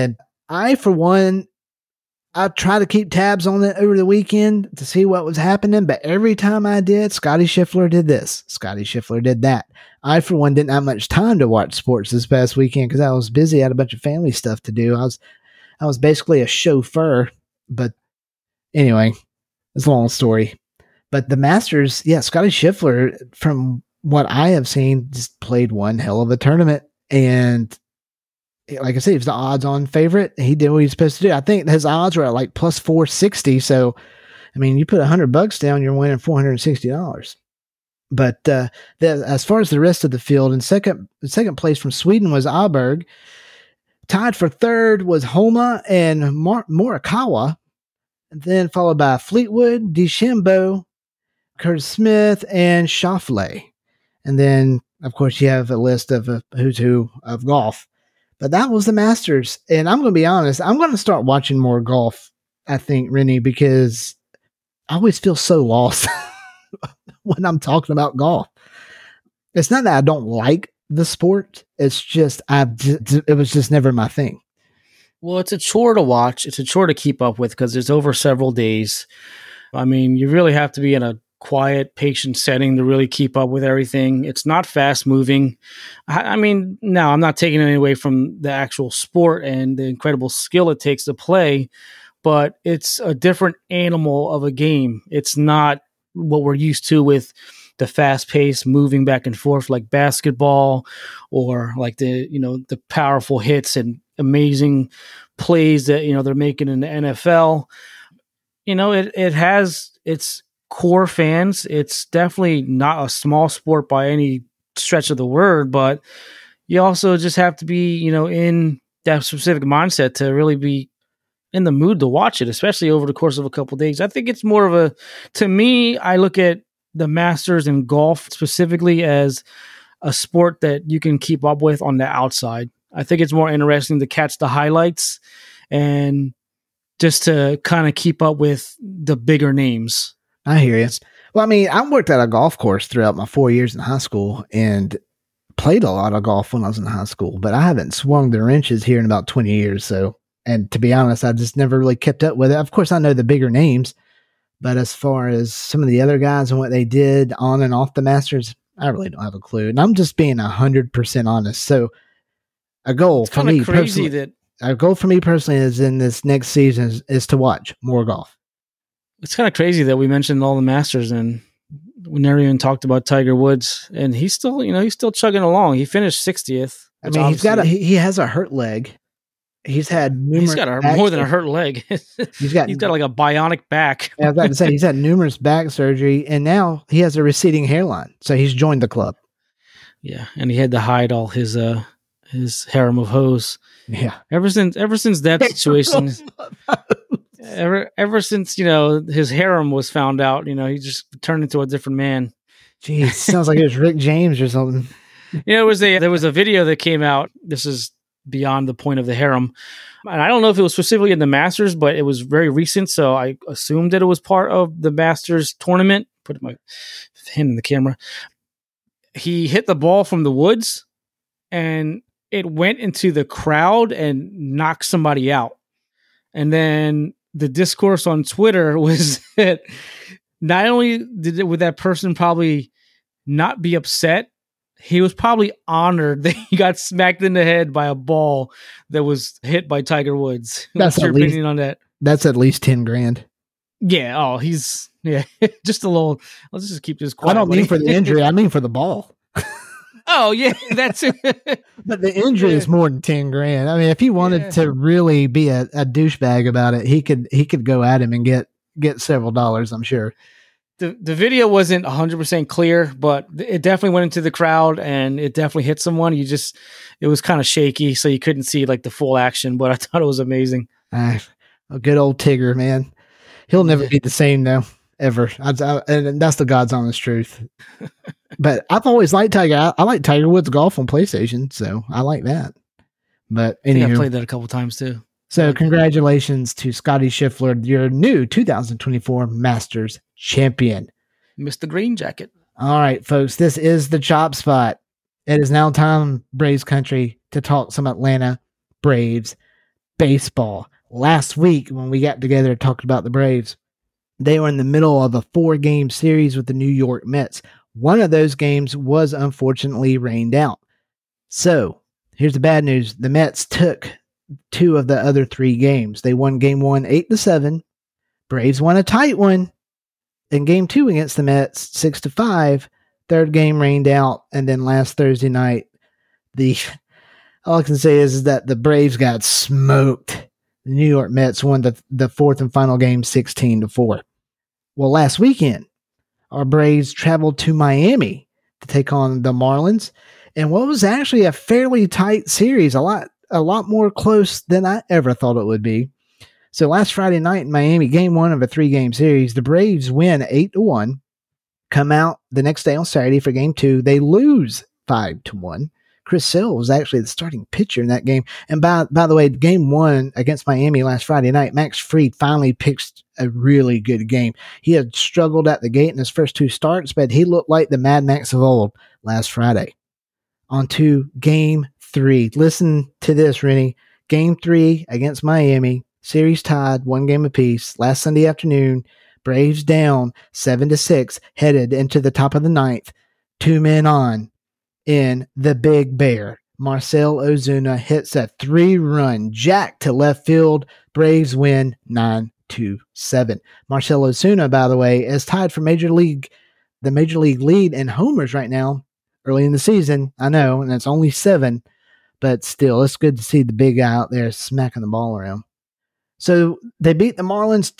I, for one, I tried to keep tabs on it over the weekend to see what was happening, but every time I did, Scotty Scheffler did this, Scotty Scheffler did that. I, for one, didn't have much time to watch sports this past weekend because I was busy, had a bunch of family stuff to do. I was basically a chauffeur, but anyway, it's a long story. But the Masters, yeah, Scotty Scheffler, from what I have seen, just played one hell of a tournament, and like I said, he was the odds-on favorite. He did what he was supposed to do. I think his odds were at like plus 460. So, I mean, you put $100 down, you're winning $460. But as far as the rest of the field, in second place from Sweden was Aberg. Tied for third was Homa and Morikawa. And then followed by Fleetwood, DeChambeau, Curtis Smith, and Schauffele. And then, of course, you have a list of who's who of golf. But that was the Masters. And I'm going to be honest, I'm going to start watching more golf, I think, Rennie, because I always feel so lost when I'm talking about golf. It's not that I don't like the sport. It's just, it was just never my thing. Well, it's a chore to watch. It's a chore to keep up with because it's over several days. I mean, you really have to be in a quiet, patient setting to really keep up with everything. It's not fast moving. I mean, now I'm not taking it away from the actual sport and the incredible skill it takes to play, but it's a different animal of a game. It's not what we're used to with the fast pace moving back and forth like basketball or like the powerful hits and amazing plays that, they're making in the NFL. It has its core fans. It's definitely not a small sport by any stretch of the word, but you also just have to be, in that specific mindset to really be in the mood to watch it, especially over the course of a couple of days. I think it's more to me, I look at the Masters and golf specifically as a sport that you can keep up with on the outside. I think it's more interesting to catch the highlights and just to kind of keep up with the bigger names. I hear you. Well, I mean, I worked at a golf course throughout my 4 years in high school and played a lot of golf when I was in high school, but I haven't swung the wrenches here in about 20 years. So, and to be honest, I just never really kept up with it. Of course, I know the bigger names, but as far as some of the other guys and what they did on and off the Masters, I really don't have a clue. And I'm just being 100% honest. So a goal for me personally, is in this next season is to watch more golf. It's kind of crazy that we mentioned all the Masters and we never even talked about Tiger Woods, and he's still, he's still chugging along. He finished 60th. I mean, he has a hurt leg. He's had numerous. He's got more than a hurt leg. he's got like a bionic back. I was about to say he's had numerous back surgery, and now he has a receding hairline. So he's joined the club. Yeah, and he had to hide all his harem of hoes. Yeah. Ever since that situation. Ever since his harem was found out, he just turned into a different man. Jeez, sounds like it was Rick James or something. There was a video that came out. This is beyond the point of the harem, and I don't know if it was specifically in the Masters, but it was very recent, so I assumed that it was part of the Masters tournament. Put my hand in the camera. He hit the ball from the woods, and it went into the crowd and knocked somebody out, and then the discourse on Twitter was that not only would that person probably not be upset, he was probably honored that he got smacked in the head by a ball that was hit by Tiger Woods. What's your opinion on that? That's at least $10,000. Yeah. Oh, just a little. Let's just keep this quiet. I don't mean for the injury. I mean for the ball. Oh yeah, that's it. But the injury is more than $10,000. I mean, if he wanted to really be a douchebag about it, he could go at him and get several dollars, I'm sure. The video wasn't 100% clear, but it definitely went into the crowd and it definitely hit someone. It was kind of shaky, so you couldn't see like the full action, but I thought it was amazing. A good old Tigger, man. He'll never be the same though, ever. And that's the God's honest truth. But I've always liked Tiger. I like Tiger Woods golf on PlayStation, so I like that. But anyway, I played that a couple times too. So congratulations to Scotty Scheffler, your new 2024 Masters champion. Mr. Green Jacket. All right, folks, this is the Chop Spot. It is now time, Braves country, to talk some Atlanta Braves baseball. Last week, when we got together and talked about the Braves, they were in the middle of a 4-game series with the New York Mets. One of those games was unfortunately rained out. So, here's the bad news. The Mets took 2 of the other 3 games. They won game 1, 8-7. Braves won a tight one in game 2 against the Mets, 6-5. Third game rained out. And then last Thursday night, all I can say is that the Braves got smoked. The New York Mets won the fourth and final game 16-4. Well, last weekend, our Braves traveled to Miami to take on the Marlins, and what was actually a fairly tight series, a lot more close than I ever thought it would be. So last Friday night in Miami, game 1 of a 3-game series, the Braves win 8-1, come out the next day on Saturday for game 2. They lose 5-1. Chris Sale was actually the starting pitcher in that game. And by the way, game 1 against Miami last Friday night, Max Fried finally pitched a really good game. He had struggled at the gate in his first 2 starts, but he looked like the Mad Max of old last Friday. On to game 3. Listen to this, Rennie. Game 3 against Miami, series tied, 1 game apiece. Last Sunday afternoon, Braves down 7-6, headed into the top of the 9th. 2 men on. In the Big Bear, Marcell Ozuna hits a 3-run jack to left field. Braves win 9-7. Marcell Ozuna, by the way, is tied for the Major League lead in homers right now, early in the season. I know, and it's only 7, but still, it's good to see the big guy out there smacking the ball around. So they beat the Marlins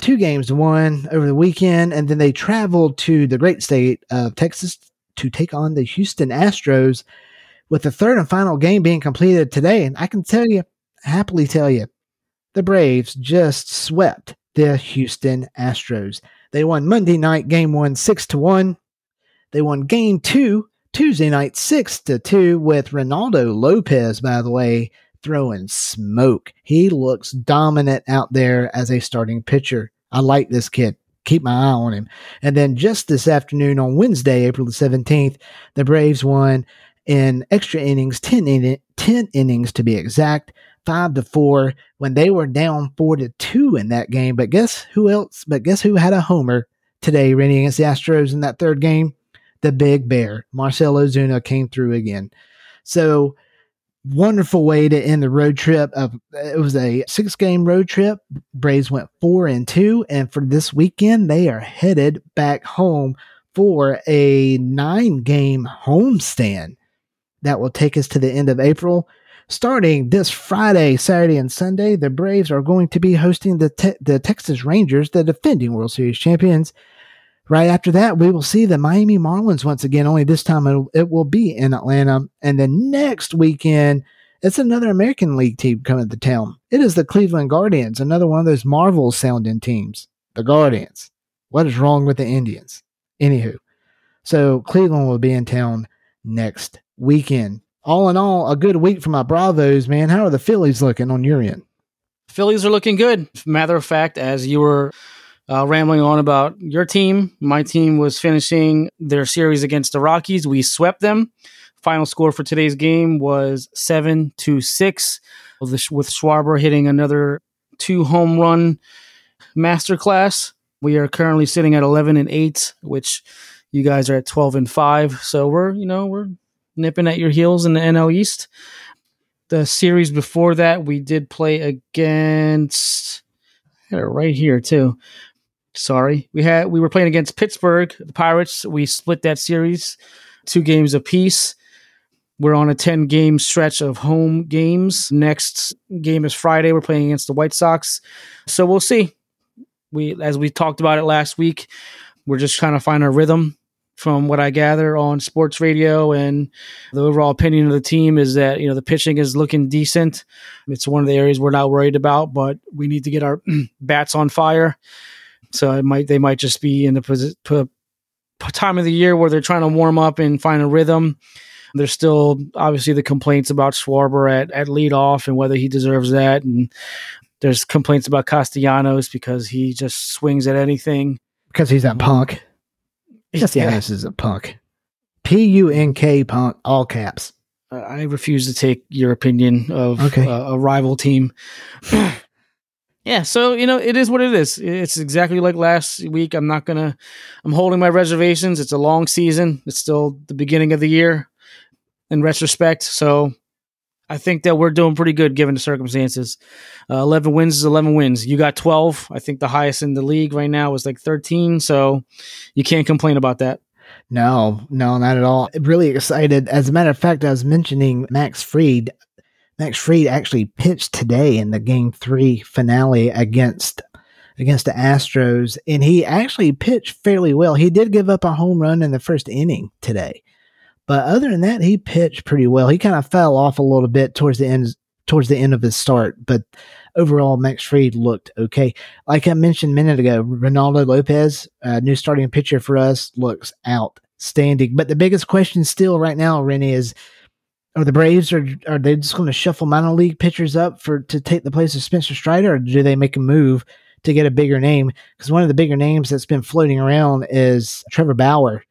2-1 over the weekend, and then they traveled to the great state of Texas to take on the Houston Astros, with the third and final game being completed today. And I can happily tell you, the Braves just swept the Houston Astros. They won Monday night, game 1, 6-1. They won game 2, Tuesday night, 6-2, with Ronaldo Lopez, by the way, throwing smoke. He looks dominant out there as a starting pitcher. I like this kid. Keep my eye on him. And then just this afternoon on Wednesday, April the 17th, the Braves won in extra innings, 10 innings to be exact, 5-4, when they were down 4-2 in that game. But guess who had a homer today, Rennie, against the Astros in that third game? The Big Bear. Marcell Ozuna came through again. So wonderful way to end the road trip. It was a 6-game road trip. Braves went 4-2, and for this weekend, they are headed back home for a 9-game homestand that will take us to the end of April. Starting this Friday, Saturday, and Sunday, the Braves are going to be hosting the Texas Rangers, the defending World Series champions. Right after that, we will see the Miami Marlins once again, only this time it will be in Atlanta. And then next weekend, it's another American League team coming to town. It is the Cleveland Guardians, another one of those Marvel-sounding teams. The Guardians. What is wrong with the Indians? Anywho, so Cleveland will be in town next weekend. All in all, a good week for my Bravos, man. How are the Phillies looking on your end? Phillies are looking good. Matter of fact, as you were rambling on about your team, my team was finishing their series against the Rockies. We swept them. Final score for today's game was 7-6, with Schwarber hitting another 2-home run masterclass. We are currently sitting at 11-8, which you guys are at 12-5. So we're nipping at your heels in the NL East. The series before that, we did play against, I got it right here too. Sorry. We were playing against Pittsburgh, the Pirates. We split that series 2 games apiece. We're on a 10-game stretch of home games. Next game is Friday. We're playing against the White Sox. So we'll see. As we talked about it last week, we're just trying to find our rhythm. From what I gather on sports radio, and the overall opinion of the team is that, the pitching is looking decent. It's one of the areas we're not worried about, but we need to get our bats on fire. So they might just be in the time of the year where they're trying to warm up and find a rhythm. There's still obviously the complaints about Schwarber at leadoff and whether he deserves that. And there's complaints about Castellanos because he just swings at anything. Because he's a punk. Castellanos is a punk. Punk, all caps. I refuse to take your opinion of a rival team. Yeah, so it is what it is. It's exactly like last week. I'm holding my reservations. It's a long season. It's still the beginning of the year in retrospect. So I think that we're doing pretty good given the circumstances. 11 wins is 11 wins. You got 12. I think the highest in the league right now is like 13. So you can't complain about that. No, not at all. Really excited. As a matter of fact, I was mentioning Max Fried. Max Fried actually pitched today in the Game 3 finale against the Astros, and he actually pitched fairly well. He did give up a home run in the first inning today, but other than that, he pitched pretty well. He kind of fell off a little bit towards the end of his start, but overall, Max Fried looked okay. Like I mentioned a minute ago, Ronaldo Lopez, new starting pitcher for us, looks outstanding. But the biggest question still right now, Rennie, is: are the Braves are they just going to shuffle minor league pitchers up to take the place of Spencer Strider, or do they make a move to get a bigger name? Because one of the bigger names that's been floating around is Trevor Bauer,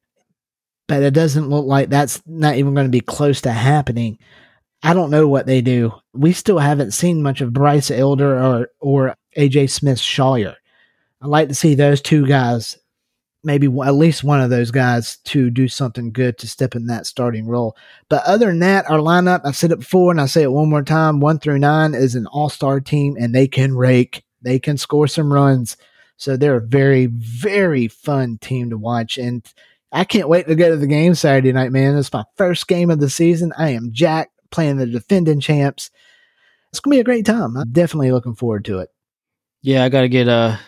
but it doesn't look like that's not even going to be close to happening. I don't know what they do. We still haven't seen much of Bryce Elder or AJ Smith-Shawyer. I'd like to see those two guys, maybe at least one of those guys, to do something good to step in that starting role. But other than that, our lineup, I've said it before and I say it one more time, 1 through 9 is an all-star team, and they can rake. They can score some runs. So they're a very, very fun team to watch. And I can't wait to go to the game Saturday night, man. It's my first game of the season. I am jacked, playing the defending champs. It's going to be a great time. I'm definitely looking forward to it. Yeah, I got to get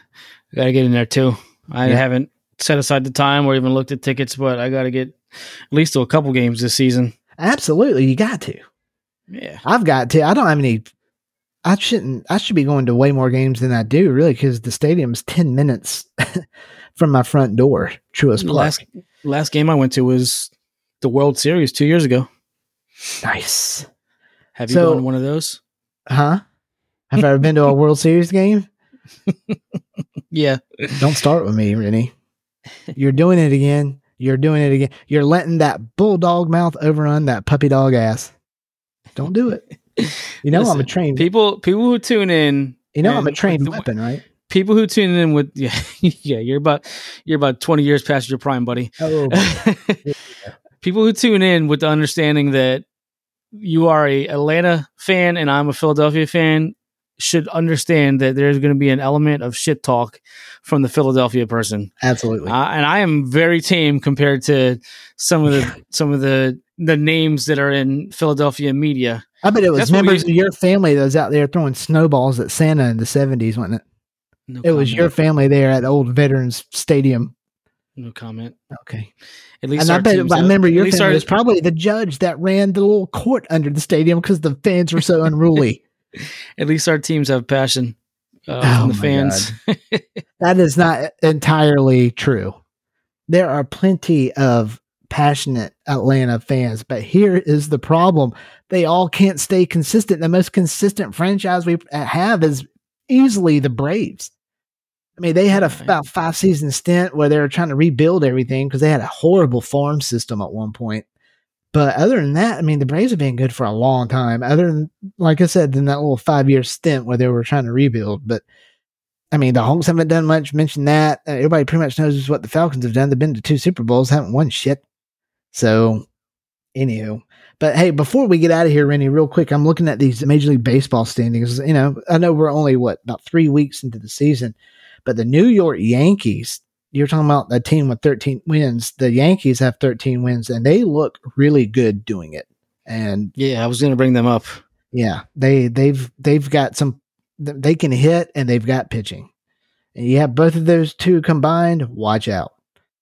in there too. I haven't set aside the time or even looked at tickets, but I got to get at least to a couple games this season. Absolutely. You got to. Yeah. I've got to. I don't have any. I should be going to way more games than I do, really, because the stadium's 10 minutes from my front door. Truist Park. Last game I went to was the World Series 2 years ago. Nice. Have you gone to one of those? Huh? Have I ever been to a World Series game? Yeah. Don't start with me, Rennie. You're doing it again. You're You're letting that bulldog mouth overrun that puppy dog ass. Don't do it. Listen, I'm a trained people who tune in. I'm a trained weapon, right? People who tune in with you're about 20 years past your prime, buddy. Oh, people who tune in with the understanding that you are a Atlanta fan and I'm a Philadelphia fan should understand that there's going to be an element of shit talk from the Philadelphia person. Absolutely. And I am very tame compared to some of the names that are in Philadelphia media. I bet it was members of your family that was out there throwing snowballs at Santa in the 70s, wasn't it? No it comment. Was your family there at the old Veterans Stadium. No comment. Okay. At least I remember your family was probably the judge that ran the little court under the stadium because the fans were so unruly. At least our teams have passion from the fans. That is not entirely true. There are plenty of passionate Atlanta fans, but here is the problem. They all can't stay consistent. The most consistent franchise we have is easily the Braves. I mean, they had about 5-season stint where they were trying to rebuild everything because they had a horrible farm system at one point. But other than that, I mean, the Braves have been good for a long time. Other than, like I said, than that little 5-year stint where they were trying to rebuild. But, I mean, the Hawks haven't done much. Mention that. Everybody pretty much knows what the Falcons have done. They've been to 2 Super Bowls, haven't won shit. So, anywho. But, hey, before we get out of here, Rennie, real quick, I'm looking at these Major League Baseball standings. I know we're only, about 3 weeks into the season. But the New York Yankees, you're talking about a team with 13 wins. The Yankees have 13 wins, and they look really good doing it. And yeah, I was going to bring them up. Yeah, they've got some. They can hit, and they've got pitching. And you have both of those two combined. Watch out.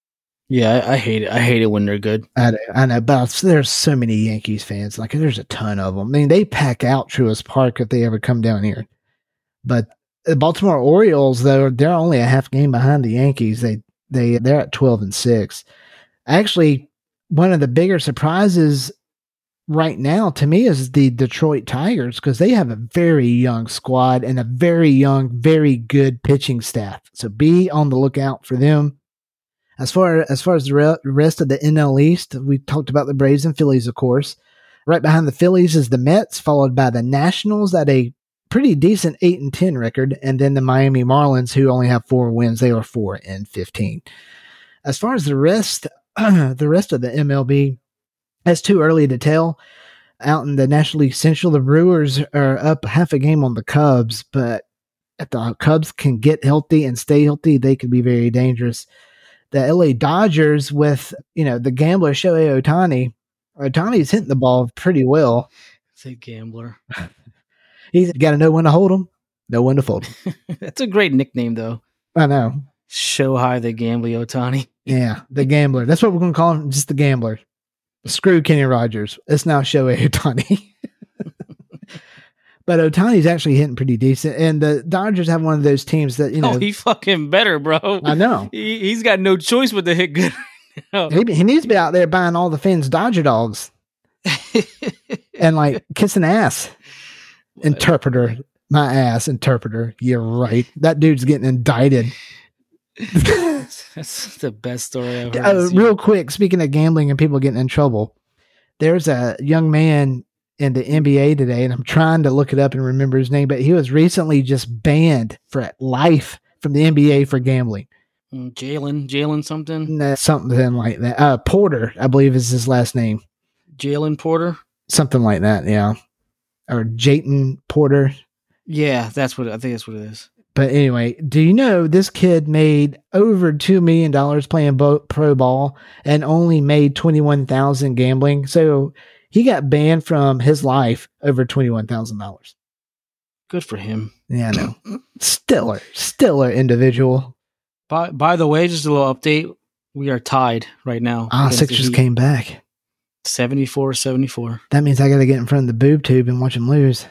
Yeah, I hate it. I hate it when they're good. I know, but there's so many Yankees fans. Like, there's a ton of them. I mean, they pack out Truist Park if they ever come down here. But the Baltimore Orioles, though, they're only a half game behind the Yankees. They're at 12-6. Actually, one of the bigger surprises right now to me is the Detroit Tigers, because they have a very young squad and a very young, very good pitching staff. So be on the lookout for them. As far as the rest of the NL East, we talked about the Braves and Phillies, of course. Right behind the Phillies is the Mets, followed by the Nationals at a pretty decent 8-10 record, and then the Miami Marlins, who only have 4 wins. They are 4-15. As far as the rest of the MLB, it's too early to tell. Out in the National League Central, the Brewers are up half a game on the Cubs, but if the Cubs can get healthy and stay healthy, they could be very dangerous. The LA Dodgers with, the gambler Shohei Ohtani. Ohtani's hitting the ball pretty well. It's a gambler. He's got to know when to hold him, know when to fold him. That's a great nickname, though. I know. Shohei the Gambly Ohtani. Yeah, the gambler. That's what we're going to call him, just the gambler. Screw Kenny Rogers. It's now Shohei Ohtani. But Ohtani's actually hitting pretty decent. And the Dodgers have one of those teams that, Oh, he fucking better, bro. I know. He's got no choice but to hit good. He needs to be out there buying all the fans Dodger dogs. And kissing ass. What? Interpreter. My ass, interpreter. You're right. That dude's getting indicted. That's the best story I've heard. Real quick, speaking of gambling and people getting in trouble, there's a young man in the NBA today, and I'm trying to look it up and remember his name, but he was recently just banned for life from the NBA for gambling. Jalen something? Something like that. Porter, I believe is his last name. Jalen Porter? Something like that, yeah. Or Jayton Porter. Yeah, I think that's what it is. But anyway, do you know this kid made over $2 million playing pro ball and only made $21,000 gambling? So he got banned from his life over $21,000. Good for him. Yeah, I know. Stiller individual. By the way, just a little update. We are tied right now. Sixers came back. 74-74. That means I got to get in front of the boob tube and watch them lose.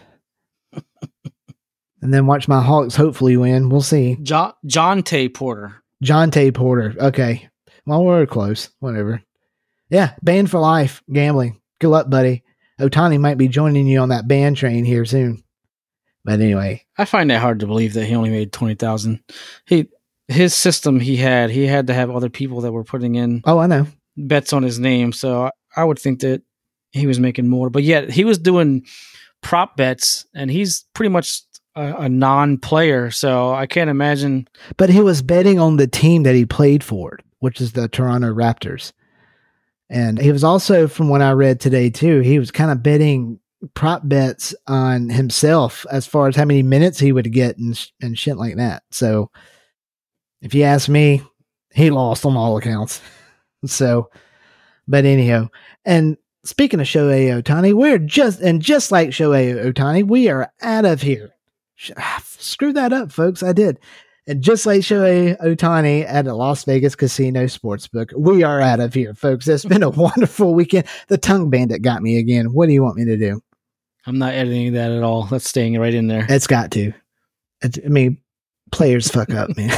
And then watch my Hawks hopefully win. We'll see. Jonte Porter. Jonte Porter. Okay. Well, we're close. Whatever. Yeah, banned for life. Gambling. Good luck, buddy. Ohtani might be joining you on that ban train here soon. But anyway. I find that hard to believe that he only made $20,000. His system he had to have other people that were putting in I know. bets on his name. So I would think that he was making more. But yet he was doing prop bets, and he's pretty much a non-player, so I can't imagine. But he was betting on the team that he played for, which is the Toronto Raptors. And he was also, from what I read today too, he was kind of betting prop bets on himself as far as how many minutes he would get and shit like that. So if you ask me, he lost on all accounts. So, but anyhow, and speaking of Shohei Ohtani, just like Shohei Ohtani, we are out of here. Screw that up, folks. I did. And just like Shohei Ohtani at a Las Vegas Casino Sportsbook, we are out of here, folks. It's been a wonderful weekend. The tongue bandit got me again. What do you want me to do? I'm not editing that at all. That's staying right in there. It's got to. Players fuck up, man.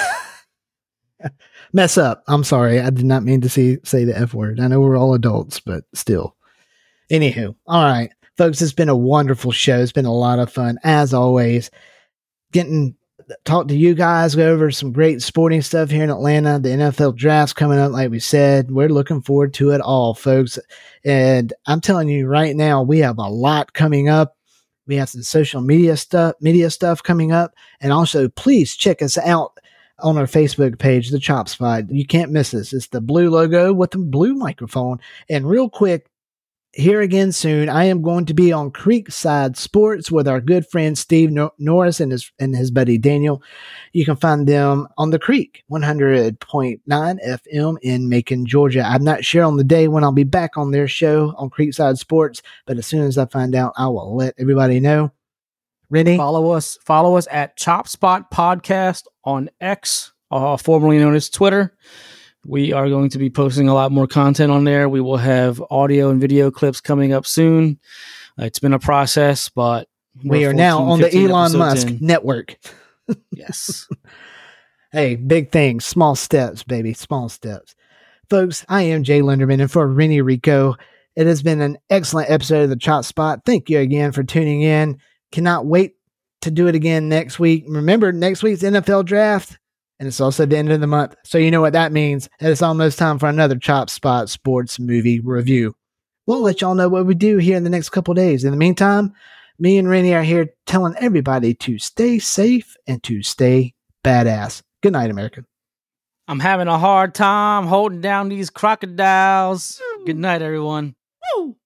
Mess up. I'm sorry. I did not mean to say the F word. I know we're all adults, but still. Anywho. All right. Folks, it's been a wonderful show. It's been a lot of fun, as always. Getting to talk to you guys, go over some great sporting stuff here in Atlanta. The NFL draft's coming up, like we said. We're looking forward to it all, folks. And I'm telling you right now, we have a lot coming up. We have some social media stuff coming up. And also, please check us out on our Facebook page, The Chop Spot. You can't miss us. It's the blue logo with the blue microphone. And real quick, here again soon, I am going to be on Creekside Sports with our good friend Steve Norris and his buddy Daniel. You can find them on the Creek, 100.9 FM in Macon, Georgia. I'm not sure on the day when I'll be back on their show on Creekside Sports, but as soon as I find out, I will let everybody know. Rennie? Follow us at Chop Spot Podcast on X, formerly known as Twitter. We are going to be posting a lot more content on there. We will have audio and video clips coming up soon. It's been a process, but we are now on the Elon Musk network. Yes. Hey, big things, small steps, baby, small steps. Folks, I am Jay Linderman, and for Rennie Rico, it has been an excellent episode of the Chop Spot. Thank you again for tuning in. Cannot wait to do it again next week. Remember, next week's NFL draft. And it's also the end of the month. So you know what that means. It's almost time for another Chop Spot sports movie review. We'll let y'all know what we do here in the next couple days. In the meantime, me and Rennie are here telling everybody to stay safe and to stay badass. Good night, America. I'm having a hard time holding down these crocodiles. Good night, everyone. Woo!